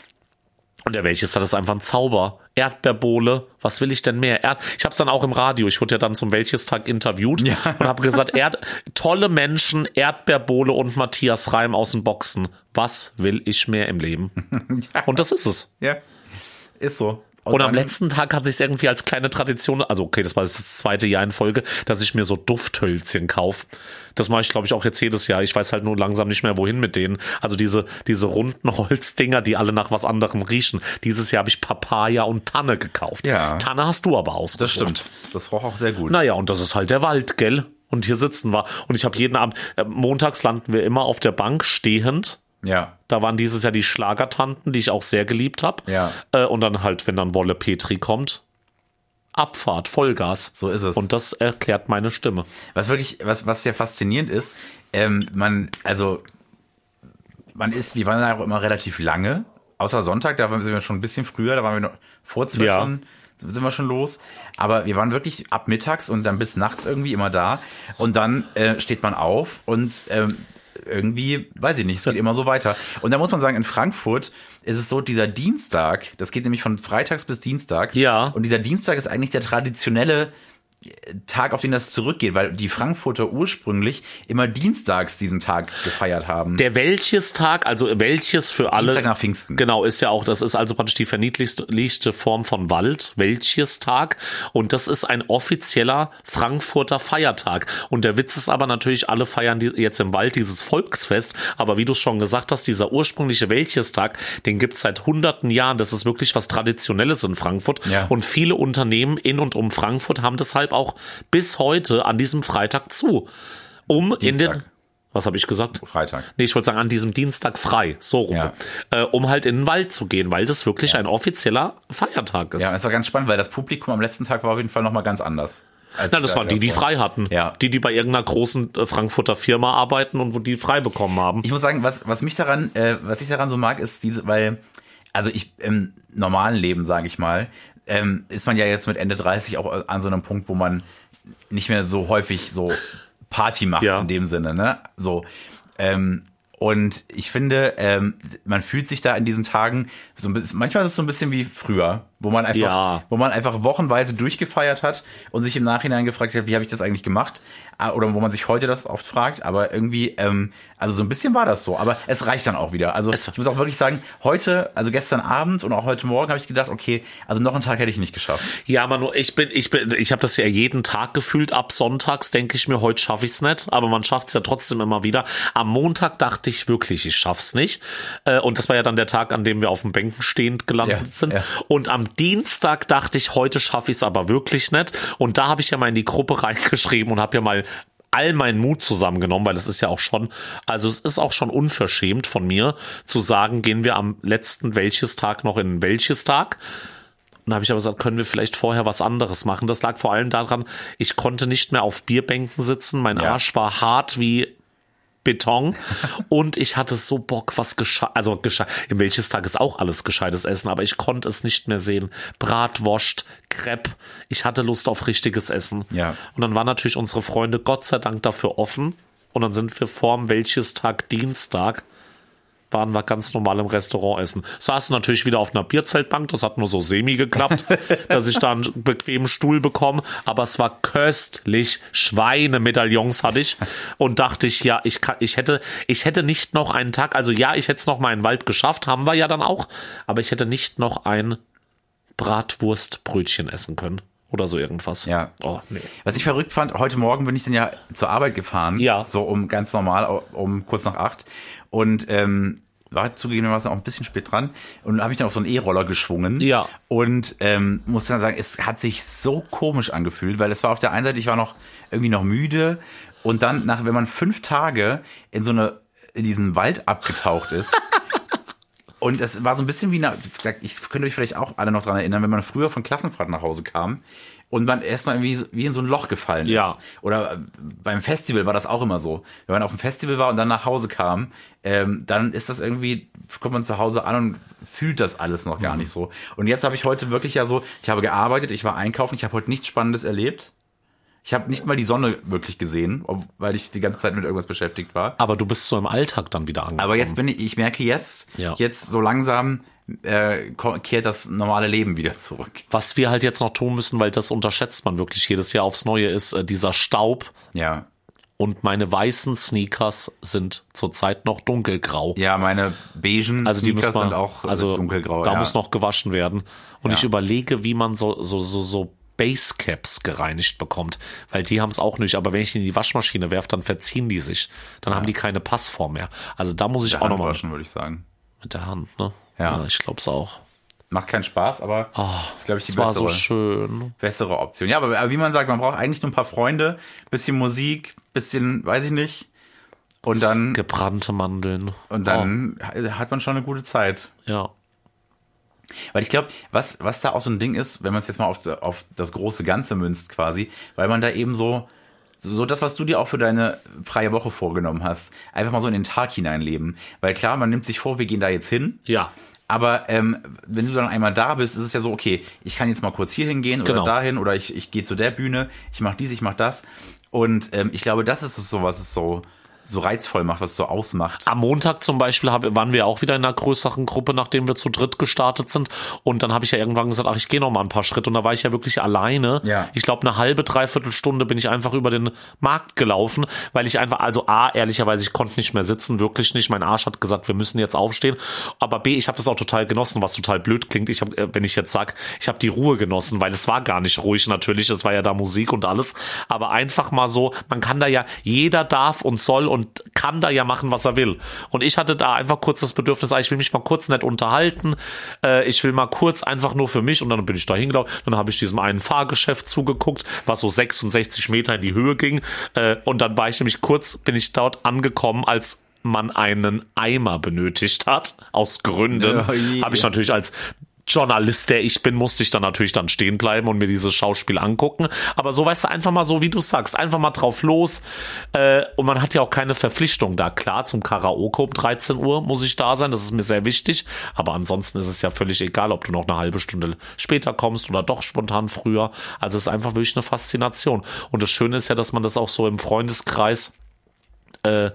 Und der Welches-Tag ist einfach ein Zauber. Erdbeerbohle, was will ich denn mehr? Erd ich habe es dann auch im Radio, ich wurde ja dann zum Welches-Tag interviewt ja. und habe gesagt, Erd tolle Menschen, Erdbeerbohle und Matthias Reim aus den Boxen. Was will ich mehr im Leben? ja. Und das ist es. Ja, ist so. Und, und am letzten Tag hat sich irgendwie als kleine Tradition, also okay, das war das zweite Jahr in Folge, dass ich mir so Dufthölzchen kaufe. Das mache ich, glaube ich, auch jetzt jedes Jahr. Ich weiß halt nur langsam nicht mehr, wohin mit denen. Also diese diese runden Holzdinger, die alle nach was anderem riechen. Dieses Jahr habe ich Papaya und Tanne gekauft. Ja. Tanne hast du aber ausgesucht. Das stimmt. Das roch auch sehr gut. Naja, und das ist halt der Wald, gell? Und hier sitzen wir. Und ich habe jeden Abend, äh, montags landen wir immer auf der Bank stehend. Ja. Da waren dieses Jahr die Schlagertanten, die ich auch sehr geliebt habe. Ja. Äh, und dann halt, wenn dann Wolle Petri kommt, Abfahrt, Vollgas. So ist es. Und das erklärt meine Stimme. Was wirklich, was, was sehr faszinierend ist, ähm, man, also, man ist, wir waren ja auch immer relativ lange, außer Sonntag, da sind wir schon ein bisschen früher, da waren wir noch vor zwölf Ja. schon, sind wir schon los. Aber wir waren wirklich ab mittags und dann bis nachts irgendwie immer da. Und dann äh, steht man auf und ähm, irgendwie, weiß ich nicht, es geht immer so weiter. Und da muss man sagen, in Frankfurt ist es so, dieser Dienstag, das geht nämlich von freitags bis dienstags. Ja. Und dieser Dienstag ist eigentlich der traditionelle Tag, auf den das zurückgeht, weil die Frankfurter ursprünglich immer dienstags diesen Tag gefeiert haben. Der Welches-Tag, also Welches für alle. Dienstag nach Pfingsten. Genau, ist ja auch, das ist also praktisch die verniedlichte Form von Wald, Welches-Tag. Und das ist ein offizieller Frankfurter Feiertag. Und der Witz ist aber natürlich, alle feiern die, jetzt im Wald dieses Volksfest. Aber wie du es schon gesagt hast, dieser ursprüngliche Welches-Tag, den gibt's seit hunderten Jahren. Das ist wirklich was Traditionelles in Frankfurt. Ja. Und viele Unternehmen in und um Frankfurt haben deshalb auch bis heute an diesem Freitag zu. Um in Dienstag. den, was habe ich gesagt? Freitag. Nee, ich wollte sagen, an diesem Dienstag frei, so rum. Ja. Äh, um halt in den Wald zu gehen, weil das wirklich ein offizieller Feiertag ist. Ja, es war ganz spannend, weil das Publikum am letzten Tag war auf jeden Fall nochmal ganz anders. als Na, das da waren die, die davor. frei hatten. Ja. Die, die bei irgendeiner großen äh, Frankfurter Firma arbeiten und wo die frei bekommen haben. Ich muss sagen, was, was mich daran, äh, was ich daran so mag, ist diese, weil, also ich im normalen Leben, sage ich mal, ähm, ist man ja jetzt mit Ende dreißig auch an so einem Punkt, wo man nicht mehr so häufig so Party macht Ja. in dem Sinne, ne? So. Ähm, und ich finde, ähm, man fühlt sich da in diesen Tagen so ein bisschen, manchmal ist es so ein bisschen wie früher, wo man einfach, Ja. wo man einfach wochenweise durchgefeiert hat und sich im Nachhinein gefragt hat, wie habe ich das eigentlich gemacht? Ah, oder wo man sich heute das oft fragt, aber irgendwie, ähm, also so ein bisschen war das so, aber es reicht dann auch wieder. Also Es- ich muss auch wirklich sagen, heute, also gestern Abend und auch heute Morgen habe ich gedacht, okay, also noch einen Tag hätte ich nicht geschafft. Ja, Manu, ich bin, ich bin, ich habe das ja jeden Tag gefühlt. Ab sonntags denke ich mir, heute schaffe ich es nicht, aber man schafft es ja trotzdem immer wieder. Am Montag dachte ich wirklich, ich schaff's nicht. Äh, Und das war ja dann der Tag, an dem wir auf den Bänken stehend gelandet Ja, sind. ja. Und am Dienstag dachte ich, heute schaffe ich es aber wirklich nicht. Und da habe ich ja mal in die Gruppe reingeschrieben und habe ja mal all meinen Mut zusammengenommen, weil es ist ja auch schon, also es ist auch schon unverschämt von mir zu sagen, gehen wir am letzten Welches-Tag noch in Welches-Tag. Und da habe ich aber gesagt, können wir vielleicht vorher was anderes machen. Das lag vor allem daran, ich konnte nicht mehr auf Bierbänken sitzen, mein Ja. Arsch war hart wie Beton und ich hatte so Bock, was gescheit, also gescheit, im welches Tag ist auch alles gescheites Essen, aber ich konnte es nicht mehr sehen. Bratwurst, Crepe, ich hatte Lust auf richtiges Essen. Ja. Und dann waren natürlich unsere Freunde Gott sei Dank dafür offen und dann sind wir vorm welches Tag Dienstag waren wir ganz normal im Restaurant essen. Saßen natürlich wieder auf einer Bierzeltbank, das hat nur so semi geklappt, dass ich da einen bequemen Stuhl bekomme, aber es war köstlich. Schweinemedaillons hatte ich und dachte ich, ja, ich kann, ich hätte, ich hätte nicht noch einen Tag, also ja, ich hätte es noch mal in den Wald geschafft, haben wir ja dann auch, aber ich hätte nicht noch ein Bratwurstbrötchen essen können. Oder so irgendwas. Ja. Oh, nee. Was ich verrückt fand, heute Morgen bin ich dann ja zur Arbeit gefahren. Ja. So um ganz normal, um kurz nach acht. Und ähm, war zugegebenermaßen auch ein bisschen spät dran und habe mich dann auf so einen E-Roller geschwungen. Ja. Und ähm, muss dann sagen, es hat sich so komisch angefühlt, weil es war auf der einen Seite, ich war noch irgendwie noch müde und dann, nach, wenn man fünf Tage in so eine, in diesen Wald abgetaucht ist und es war so ein bisschen wie eine, ich könnte euch vielleicht auch alle noch dran erinnern, wenn man früher von Klassenfahrt nach Hause kam und man erstmal irgendwie wie in so ein Loch gefallen ist. Ja. Oder beim Festival war das auch immer so. Wenn man auf dem Festival war und dann nach Hause kam, ähm, dann ist das irgendwie, kommt man zu Hause an und fühlt das alles noch gar nicht so. Und jetzt habe ich heute wirklich ja so, ich habe gearbeitet, ich war einkaufen, ich habe heute nichts Spannendes erlebt. Ich habe nicht mal die Sonne wirklich gesehen, ob- weil ich die ganze Zeit mit irgendwas beschäftigt war. Aber du bist so im Alltag dann wieder angekommen. Aber jetzt bin ich, ich merke jetzt, Ja. jetzt so langsam äh, ko- kehrt das normale Leben wieder zurück. Was wir halt jetzt noch tun müssen, weil das unterschätzt man wirklich jedes Jahr aufs Neue, ist äh, dieser Staub. Ja. Und meine weißen Sneakers sind zurzeit noch dunkelgrau. Ja, meine beigen Also die Sneakers muss man, sind auch also dunkelgrau. da ja. muss noch gewaschen werden. Und Ja. ich überlege, wie man so so so so Basecaps gereinigt bekommt, weil die haben es auch nicht. Aber wenn ich die in die Waschmaschine werfe, dann verziehen die sich. Dann haben die keine Passform mehr. Also da muss ich Der auch noch mal Handwaschen, würde ich sagen. mit der Hand. Ne? Ja. Ich glaube es auch. Macht keinen Spaß, aber das ist, glaube ich, die Es war bessere, so schön. bessere Option. Ja, aber, aber wie man sagt, man braucht eigentlich nur ein paar Freunde, bisschen Musik, bisschen, weiß ich nicht. Und dann, Gebrannte Mandeln. und dann hat man schon eine gute Zeit. Oh, ja. Weil ich glaube, was, was da auch so ein Ding ist, wenn man es jetzt mal auf, auf das große Ganze münzt quasi, weil man da eben so, so das, was du dir auch für deine freie Woche vorgenommen hast, einfach mal so in den Tag hineinleben. Weil klar, man nimmt sich vor, wir gehen da jetzt hin. Ja. Aber ähm, wenn du dann einmal da bist, ist es ja so, okay, ich kann jetzt mal kurz hier hingehen oder Genau. dahin oder ich, ich gehe zu der Bühne, ich mache dies, ich mache das. Und ähm, ich glaube, das ist es so, was es so, so reizvoll macht, was es so ausmacht. Am Montag zum Beispiel hab, waren wir auch wieder in einer größeren Gruppe, nachdem wir zu dritt gestartet sind. Und dann habe ich ja irgendwann gesagt, ach, ich gehe noch mal ein paar Schritte. Und da war ich ja wirklich alleine. Ja. Ich glaube, eine halbe, dreiviertel Stunde bin ich einfach über den Markt gelaufen, weil ich einfach, also A, ehrlicherweise, ich konnte nicht mehr sitzen, wirklich nicht. Mein Arsch hat gesagt, wir müssen jetzt aufstehen. Aber B, ich habe das auch total genossen, was total blöd klingt. Ich habe, wenn ich jetzt sag, ich habe die Ruhe genossen, weil es war gar nicht ruhig natürlich. Es war ja da Musik und alles. Aber einfach mal so, man kann da ja, jeder darf und soll und kann da ja machen, was er will. Und ich hatte da einfach kurz das Bedürfnis, ich will mich mal kurz nett unterhalten, äh, ich will mal kurz einfach nur für mich und dann bin ich da hingelaufen, dann habe ich diesem einen Fahrgeschäft zugeguckt, was so sechsundsechzig Meter in die Höhe ging äh, und dann war ich nämlich kurz, bin ich dort angekommen, als man einen Eimer benötigt hat, aus Gründen, Oh je. habe ich natürlich als Journalist, der ich bin, musste ich dann natürlich dann stehen bleiben und mir dieses Schauspiel angucken. Aber so, weißt du, einfach mal so, wie du sagst, einfach mal drauf los. Äh, und man hat ja auch keine Verpflichtung da. Klar, zum Karaoke um dreizehn Uhr muss ich da sein, das ist mir sehr wichtig. Aber ansonsten ist es ja völlig egal, ob du noch eine halbe Stunde später kommst oder doch spontan früher. Also es ist einfach wirklich eine Faszination. Und das Schöne ist ja, dass man das auch so im Freundeskreis äh,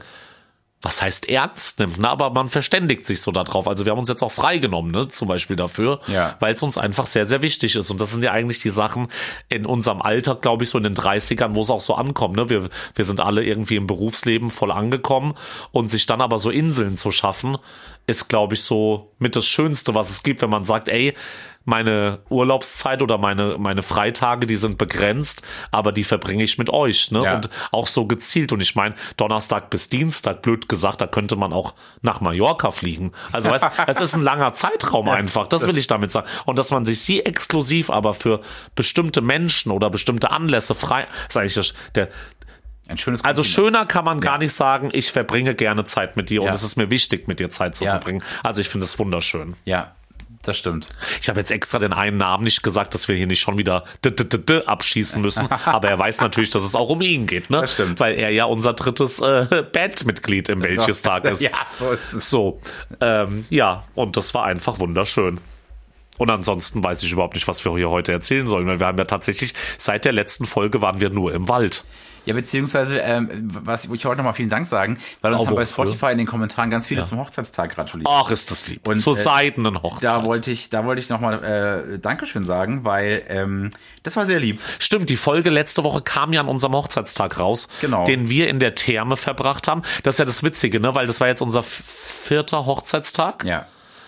was heißt ernst nimmt, ne? Aber man verständigt sich so darauf. Also wir haben uns jetzt auch freigenommen, ne? Zum Beispiel dafür, Ja. weil es uns einfach sehr, sehr wichtig ist. Und das sind ja eigentlich die Sachen in unserem Alter, glaube ich, so in den dreißigern, wo es auch so ankommt. Ne? Wir, wir sind alle irgendwie im Berufsleben voll angekommen und sich dann aber so Inseln zu schaffen, ist, glaube ich, so mit das Schönste, was es gibt, wenn man sagt, ey, meine Urlaubszeit oder meine, meine Freitage, die sind begrenzt, aber die verbringe ich mit euch, ne? Ja. Und auch so gezielt. Und ich meine, Donnerstag bis Dienstag, blöd gesagt, da könnte man auch nach Mallorca fliegen. Also weißt, es ist ein langer Zeitraum einfach, das will ich damit sagen. Und dass man sich sie exklusiv aber für bestimmte Menschen oder bestimmte Anlässe frei, ist eigentlich das, der, Ein schönes also Kompliment. schöner kann man gar nicht sagen, ich verbringe gerne Zeit mit dir und Ja. es ist mir wichtig, mit dir Zeit zu Ja. verbringen. Also ich finde es wunderschön. Ja, das stimmt. Ich habe jetzt extra den einen Namen nicht gesagt, dass wir hier nicht schon wieder d -d -d -d abschießen müssen, aber er weiß natürlich, dass es auch um ihn geht, ne? Das stimmt. Weil er ja unser drittes äh, Bandmitglied im Wäldchestag ist. Ja, so ist es. So, ähm, ja, und das war einfach wunderschön. Und ansonsten weiß ich überhaupt nicht, was wir hier heute erzählen sollen, weil wir haben ja tatsächlich, seit der letzten Folge waren wir nur im Wald. Ja, beziehungsweise, ähm, was ich wollte nochmal vielen Dank sagen, weil uns Oh, haben bei wofür? Spotify in den Kommentaren ganz viele zum Hochzeitstag gratuliert. Ach, ist das lieb. Und, Zur äh, seidenen Hochzeit. Da wollte ich, da wollte ich nochmal äh, Dankeschön sagen, weil ähm, das war sehr lieb. Stimmt, die Folge letzte Woche kam ja an unserem Hochzeitstag raus, Genau. den wir in der Therme verbracht haben. Das ist ja das Witzige, ne? Weil das war jetzt unser v- vierter Hochzeitstag. Ja.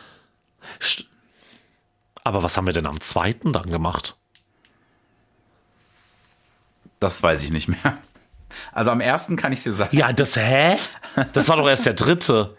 St- Aber was haben wir denn am zweiten dann gemacht? Das weiß ich nicht mehr. Also am ersten kann ich dir sagen. Ja, das, hä? Das war doch erst der dritte.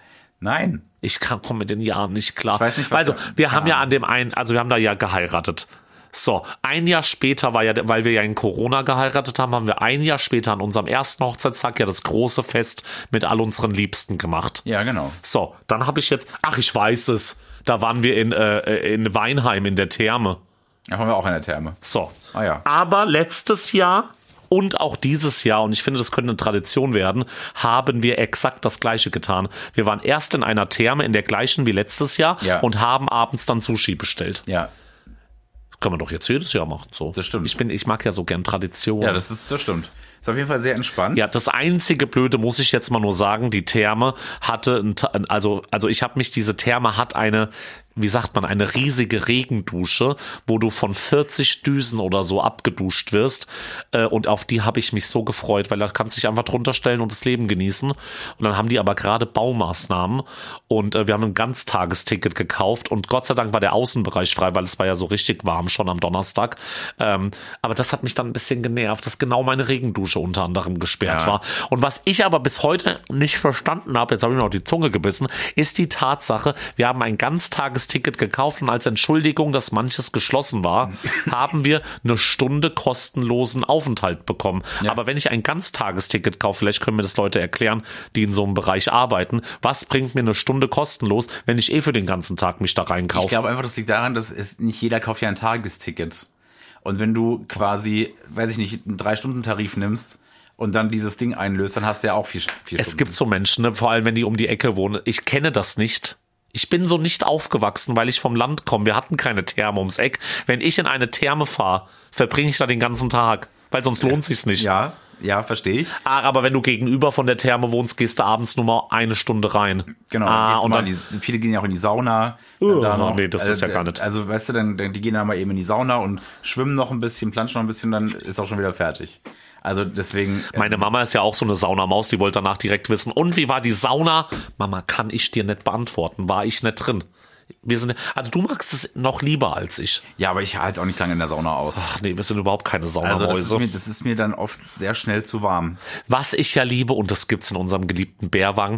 Nein. Ich kann komme mit den Jahren nicht klar. Ich weiß nicht, was also, da- wir haben ja Ah. an dem einen, also wir haben da ja geheiratet. So, ein Jahr später war ja, weil wir ja in Corona geheiratet haben, haben wir ein Jahr später an unserem ersten Hochzeitstag ja das große Fest mit all unseren Liebsten gemacht. Ja, genau. So, dann habe ich jetzt, ach, ich weiß es. Da waren wir in, äh, in Weinheim in der Therme. Da waren wir auch in der Therme. So. Ah ja. Aber letztes Jahr und auch dieses Jahr, und ich finde, das könnte eine Tradition werden, haben wir exakt das Gleiche getan. Wir waren erst in einer Therme, in der gleichen wie letztes Jahr, Ja. und haben abends dann Sushi bestellt. Ja. Können wir doch jetzt jedes Jahr machen. So. Das stimmt. Ich, bin, ich mag ja so gern Tradition. Ja, das ist, das stimmt. Ist auf jeden Fall sehr entspannt. Ja, das einzige Blöde muss ich jetzt mal nur sagen, die Therme hatte, ein, Ta- also, also ich habe mich, diese Therme hat eine, wie sagt man, eine riesige Regendusche, wo du von vierzig Düsen oder so abgeduscht wirst, äh, und auf die habe ich mich so gefreut, weil da kannst du dich einfach drunter stellen und das Leben genießen. Und dann haben die aber gerade Baumaßnahmen und äh, wir haben ein Ganztagesticket gekauft und Gott sei Dank war der Außenbereich frei, weil es war ja so richtig warm schon am Donnerstag. Ähm, aber das hat mich dann ein bisschen genervt, dass genau meine Regendusche unter anderem gesperrt Ja. war. Und was ich aber bis heute nicht verstanden habe, jetzt habe ich mir noch die Zunge gebissen, ist die Tatsache, wir haben ein Ganztagesticket gekauft und als Entschuldigung, dass manches geschlossen war, haben wir eine Stunde kostenlosen Aufenthalt bekommen. Ja. Aber wenn ich ein Ganztagesticket kaufe, vielleicht können mir das Leute erklären, die in so einem Bereich arbeiten, was bringt mir eine Stunde kostenlos, wenn ich eh für den ganzen Tag mich da Ich reinkaufe? glaube einfach, das liegt daran, dass es nicht jeder kauft ja ein Tagesticket. Und wenn du quasi, weiß ich nicht, einen Drei-Stunden-Tarif nimmst und dann dieses Ding einlöst, dann hast du ja auch vier, vier Es Stunden. gibt so Menschen, ne, vor allem wenn die um die Ecke wohnen. Ich kenne das nicht. Ich bin so nicht aufgewachsen, weil ich vom Land komme. Wir hatten keine Therme ums Eck. Wenn ich in eine Therme fahre, verbringe ich da den ganzen Tag, weil sonst lohnt sich's nicht. Ja, ja, verstehe ich. Ah, aber wenn du gegenüber von der Therme wohnst, gehst du abends nur mal eine Stunde rein. Genau, Ah, gehst du und mal dann, in die, viele gehen ja auch in die Sauna. Oh, da noch. nee, das ist ja gar nicht. Also, weißt du, dann, dann die gehen dann mal eben in die Sauna und schwimmen noch ein bisschen, planschen noch ein bisschen, dann ist auch schon wieder fertig. Also deswegen. äh, meine Mama ist ja auch so eine Saunamaus, die wollte danach direkt wissen, und wie war die Sauna? Mama, kann ich dir nicht beantworten, war ich nicht drin. Wir sind, also du magst es noch lieber als ich. Ja, aber ich halte es auch nicht lange in der Sauna aus. Ach nee, wir sind überhaupt keine Also Saunamäuse. das ist, mir, das ist mir dann oft sehr schnell zu warm. Was ich ja liebe, und das gibt's in unserem geliebten Bärwang,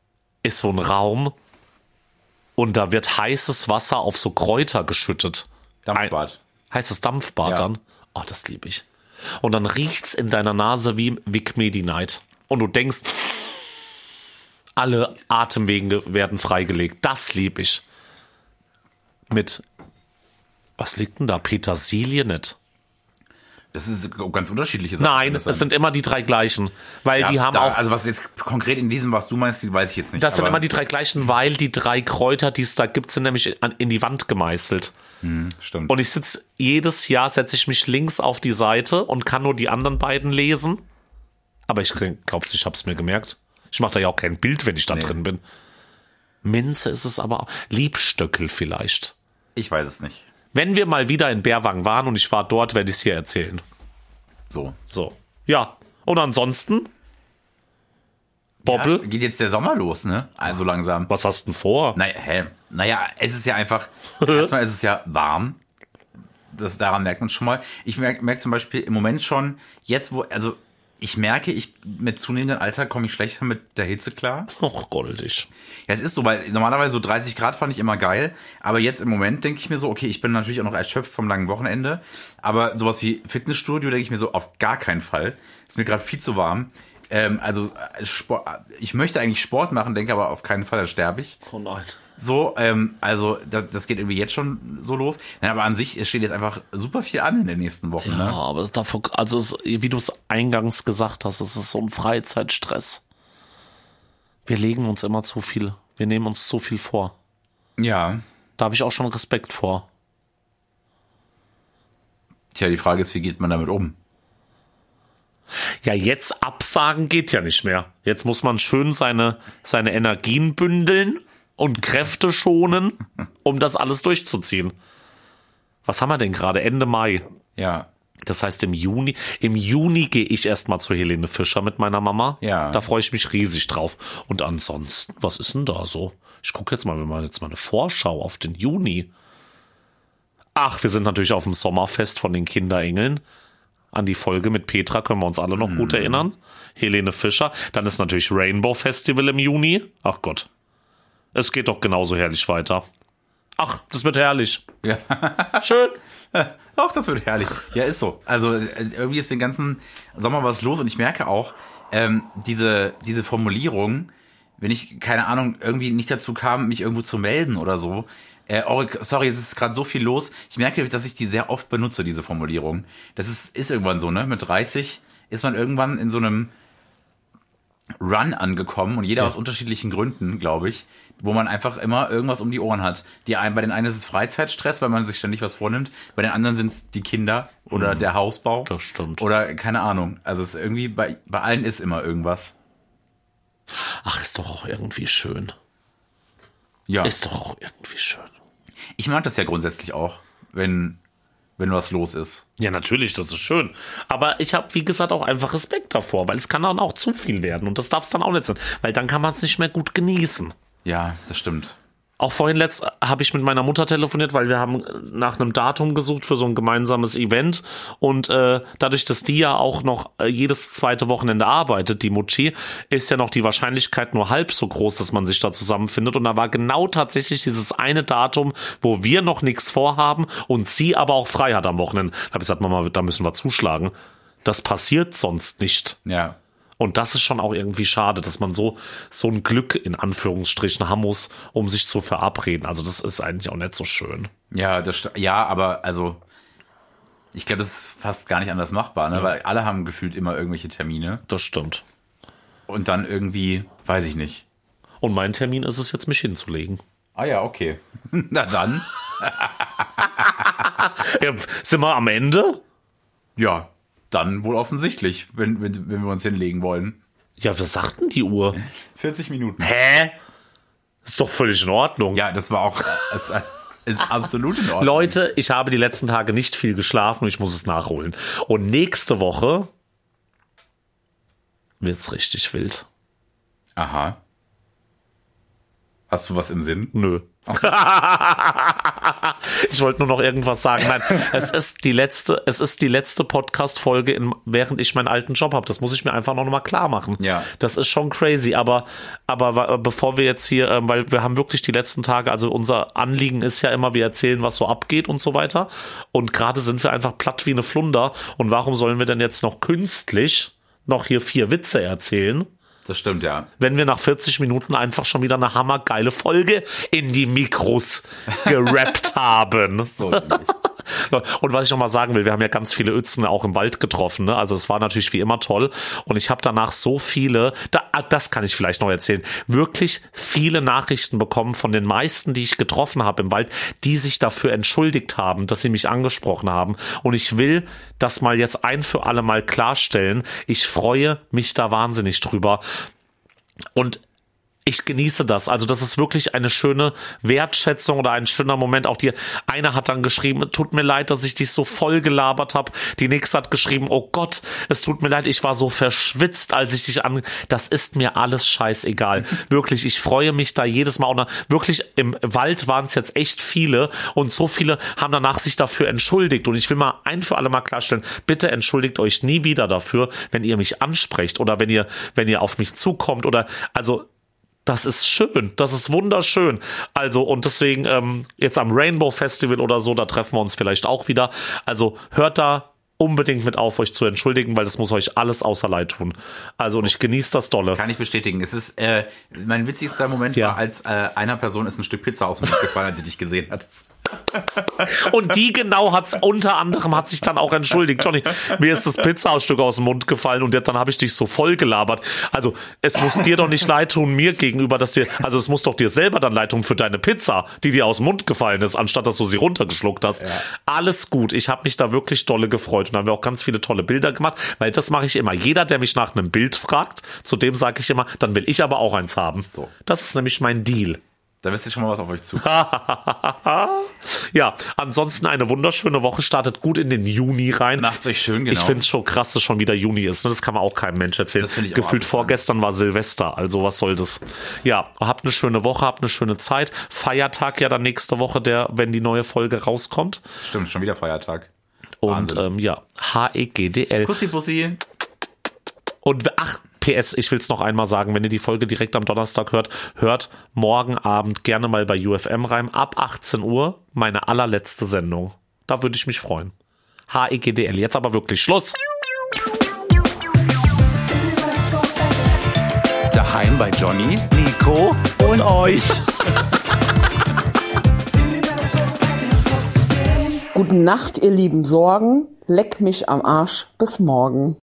ist so ein Raum und da wird heißes Wasser auf so Kräuter geschüttet. Dampfbad. Ein, heißes Dampfbad Ja. dann. Oh, das liebe ich. Und dann riecht's in deiner Nase wie Vic Medi-Night. Und du denkst, alle Atemwege werden freigelegt. Das liebe ich. Mit, was liegt denn da? Petersilie nicht? Das ist ganz unterschiedliche Sachen. Nein, Das es sind immer die drei gleichen. Weil ja, die haben da, auch. Also was jetzt konkret in diesem, was du meinst, die weiß ich jetzt nicht. Das sind aber- immer die drei gleichen, weil die drei Kräuter, die es da gibt, sind nämlich an- in die Wand gemeißelt. Stimmt. Und ich sitze, jedes Jahr setze ich mich links auf die Seite und kann nur die anderen beiden lesen. Aber ich glaube, ich habe es mir gemerkt. Ich mache da ja auch kein Bild, wenn ich da Nee. drin bin. Minze ist es aber auch. Liebstöckel vielleicht. Ich weiß es nicht. Wenn wir mal wieder in Bärwang waren und ich war dort, werde ich es hier erzählen. So. So. Ja. Und ansonsten? Bobbel, Ja, geht jetzt der Sommer los, ne? Also langsam. was hast du denn vor? Naja, hä? Naja, es ist ja einfach, erstmal ist es ja warm. Das, daran merkt man schon mal. Ich merke merk zum Beispiel im Moment schon, jetzt wo, also ich merke, ich mit zunehmendem Alter komme ich schlechter mit der Hitze klar. Och, goldig. Ja, es ist so, weil normalerweise so dreißig Grad fand ich immer geil, aber jetzt im Moment denke ich mir so, okay, ich bin natürlich auch noch erschöpft vom langen Wochenende, aber sowas wie Fitnessstudio denke ich mir so, auf gar keinen Fall. Ist mir gerade viel zu warm. Ähm, also äh, Sport, ich möchte eigentlich Sport machen, denke aber auf keinen Fall, da sterbe ich. Oh nein. So, ähm, also das, das geht irgendwie jetzt schon so los. Nein, aber an sich, es steht jetzt einfach super viel an in den nächsten Wochen. Ja, Ne? aber davon, also es, wie du es eingangs gesagt hast, es ist so ein Freizeitstress. Wir legen uns immer zu viel, wir nehmen uns zu viel vor. Ja. Da habe ich auch schon Respekt vor. Tja, die Frage ist, wie geht man damit um? Ja, jetzt absagen geht ja nicht mehr. Jetzt muss man schön seine, seine Energien bündeln und Kräfte schonen, um das alles durchzuziehen. Was haben wir denn gerade? Ende Mai. Ja. Das heißt, im Juni, im Juni gehe ich erstmal zu Helene Fischer mit meiner Mama. Ja. Da freue ich mich riesig drauf. Und ansonsten, was ist denn da so? Ich gucke jetzt mal, wir machen jetzt mal eine Vorschau auf den Juni. Ach, wir sind natürlich auf dem Sommerfest von den Kinderengeln. An die Folge mit Petra können wir uns alle noch gut erinnern. Helene Fischer. Dann ist natürlich Rainbow Festival im Juni. Ach Gott. Es geht doch genauso herrlich weiter. Ach, das wird herrlich. Ja. Schön. Ach, das wird herrlich. Ja, ist so. Also irgendwie ist den ganzen Sommer was los und ich merke auch, ähm, diese, diese Formulierung, wenn ich, keine Ahnung, irgendwie nicht dazu kam, mich irgendwo zu melden oder so, äh, oh, sorry, es ist gerade so viel los. Ich merke, dass ich die sehr oft benutze, diese Formulierung. Das ist, ist irgendwann so, ne? Mit dreißig ist man irgendwann in so einem Run angekommen und jeder ja. aus unterschiedlichen Gründen, glaube ich, wo man einfach immer irgendwas um die Ohren hat. Die einen, bei den einen ist es Freizeitstress, weil man sich ständig was vornimmt. Bei den anderen sind es die Kinder oder mhm. der Hausbau. Das stimmt. Oder keine Ahnung. Also es ist irgendwie, bei, bei allen ist immer irgendwas. Ach, ist doch auch irgendwie schön. Ja. Ist doch auch irgendwie schön. Ich mag das ja grundsätzlich auch, wenn, wenn was los ist. Ja, natürlich, das ist schön. Aber ich habe, wie gesagt, auch einfach Respekt davor, weil es kann dann auch zu viel werden. Und das darf es dann auch nicht sein, weil dann kann man es nicht mehr gut genießen. Ja, das stimmt. Auch vorhin letzt habe ich mit meiner Mutter telefoniert, weil wir haben nach einem Datum gesucht für so ein gemeinsames Event und äh, dadurch, dass die ja auch noch äh, jedes zweite Wochenende arbeitet, die Mutschi, ist ja noch die Wahrscheinlichkeit nur halb so groß, dass man sich da zusammenfindet und da war genau tatsächlich dieses eine Datum, wo wir noch nichts vorhaben und sie aber auch frei hat am Wochenende. Da habe ich gesagt, Mama, da müssen wir zuschlagen. Das passiert sonst nicht. Ja. Und das ist schon auch irgendwie schade, dass man so so ein Glück in Anführungsstrichen haben muss, um sich zu verabreden. Also das ist eigentlich auch nicht so schön. Ja, das ja, aber also ich glaube, das ist fast gar nicht anders machbar, ne? Ja. Weil alle haben gefühlt immer irgendwelche Termine. Das stimmt. Und dann irgendwie, weiß ich nicht. Und mein Termin ist es jetzt, mich hinzulegen. Ah ja, okay. Na dann. Ja, sind wir am Ende? Ja. Dann wohl offensichtlich, wenn, wenn, wenn wir uns hinlegen wollen. Ja, was sagt denn die Uhr? vierzig Minuten. Hä? Ist doch völlig in Ordnung. Ja, das war auch, es ist absolut in Ordnung. Leute, ich habe die letzten Tage nicht viel geschlafen und ich muss es nachholen. Und nächste Woche wird's richtig wild. Aha. Hast du was im Sinn? Nö. Ich wollte nur noch irgendwas sagen. Nein, es ist die letzte, es ist die letzte Podcast-Folge, in, während ich meinen alten Job habe. Das muss ich mir einfach noch mal klar machen. Ja. Das ist schon crazy. Aber, aber bevor wir jetzt hier, weil wir haben wirklich die letzten Tage, also unser Anliegen ist ja immer, wir erzählen, was so abgeht und so weiter. Und gerade sind wir einfach platt wie eine Flunder. Und warum sollen wir denn jetzt noch künstlich noch hier vier Witze erzählen? Das stimmt, ja. Wenn wir nach vierzig Minuten einfach schon wieder eine hammergeile Folge in die Mikros gerappt haben. So Und was ich noch mal sagen will, wir haben ja ganz viele Utzen auch im Wald getroffen, ne? Also es war natürlich wie immer toll. Und ich habe danach so viele, da, das kann ich vielleicht noch erzählen, wirklich viele Nachrichten bekommen von den meisten, die ich getroffen habe im Wald, die sich dafür entschuldigt haben, dass sie mich angesprochen haben. Und ich will das mal jetzt ein für alle Mal klarstellen. Ich freue mich da wahnsinnig drüber. Und ich genieße das. Also das ist wirklich eine schöne Wertschätzung oder ein schöner Moment. Auch die eine hat dann geschrieben, tut mir leid, dass ich dich so voll gelabert habe. Die nächste hat geschrieben, oh Gott, es tut mir leid, ich war so verschwitzt, als ich dich an... Das ist mir alles scheißegal. Wirklich, ich freue mich da jedes Mal. Und wirklich, im Wald waren es jetzt echt viele und so viele haben danach sich dafür entschuldigt. Und ich will mal ein für alle Mal klarstellen, bitte entschuldigt euch nie wieder dafür, wenn ihr mich ansprecht oder wenn ihr, wenn ihr auf mich zukommt oder also das ist schön, das ist wunderschön. Also und deswegen ähm, jetzt am Rainbow Festival oder so, da treffen wir uns vielleicht auch wieder. Also hört da unbedingt mit auf, euch zu entschuldigen, weil das muss euch alles außer Leid tun. Also und ich genieße das dolle. Kann ich bestätigen. Es ist, äh, mein witzigster Moment Ja. war, als äh, einer Person ist ein Stück Pizza aus dem Mund gefallen, als sie dich gesehen hat. Und die genau hat's unter anderem hat sich dann auch entschuldigt. Johnny, mir ist das Pizzastück aus dem Mund gefallen und dann habe ich dich so voll gelabert. Also es muss dir doch nicht leid tun mir gegenüber, dass dir, also es muss doch dir selber dann leid tun für deine Pizza, die dir aus dem Mund gefallen ist, anstatt dass du sie runtergeschluckt hast. Ja. Alles gut. Ich habe mich da wirklich dolle gefreut und da haben wir auch ganz viele tolle Bilder gemacht, weil das mache ich immer. Jeder, der mich nach einem Bild fragt, zu dem sage ich immer, dann will ich aber auch eins haben. So. Das ist nämlich mein Deal. Da wisst ihr schon mal, was auf euch zukommt. Ja, ansonsten eine wunderschöne Woche, startet gut in den Juni rein. Macht's euch schön, genau. Ich find's schon krass, dass schon wieder Juni ist. Ne? Das kann man auch keinem Mensch erzählen. Das find ich auch Gefühlt abgefahren. vorgestern war Silvester, also was soll das? Ja, habt eine schöne Woche, habt eine schöne Zeit. Feiertag ja dann nächste Woche, der, wenn die neue Folge rauskommt. Stimmt, schon wieder Feiertag. Und Wahnsinn. ähm, ja, H E G D L. Kussi, Bussi. Und ach, P S, ich will's noch einmal sagen, wenn ihr die Folge direkt am Donnerstag hört, hört morgen Abend gerne mal bei U F M rein. Ab achtzehn Uhr meine allerletzte Sendung. Da würde ich mich freuen. H E G D L. Jetzt aber wirklich Schluss. Daheim bei Johnny, Nico und euch. Gute Nacht, ihr lieben Sorgen. Leck mich am Arsch. Bis morgen.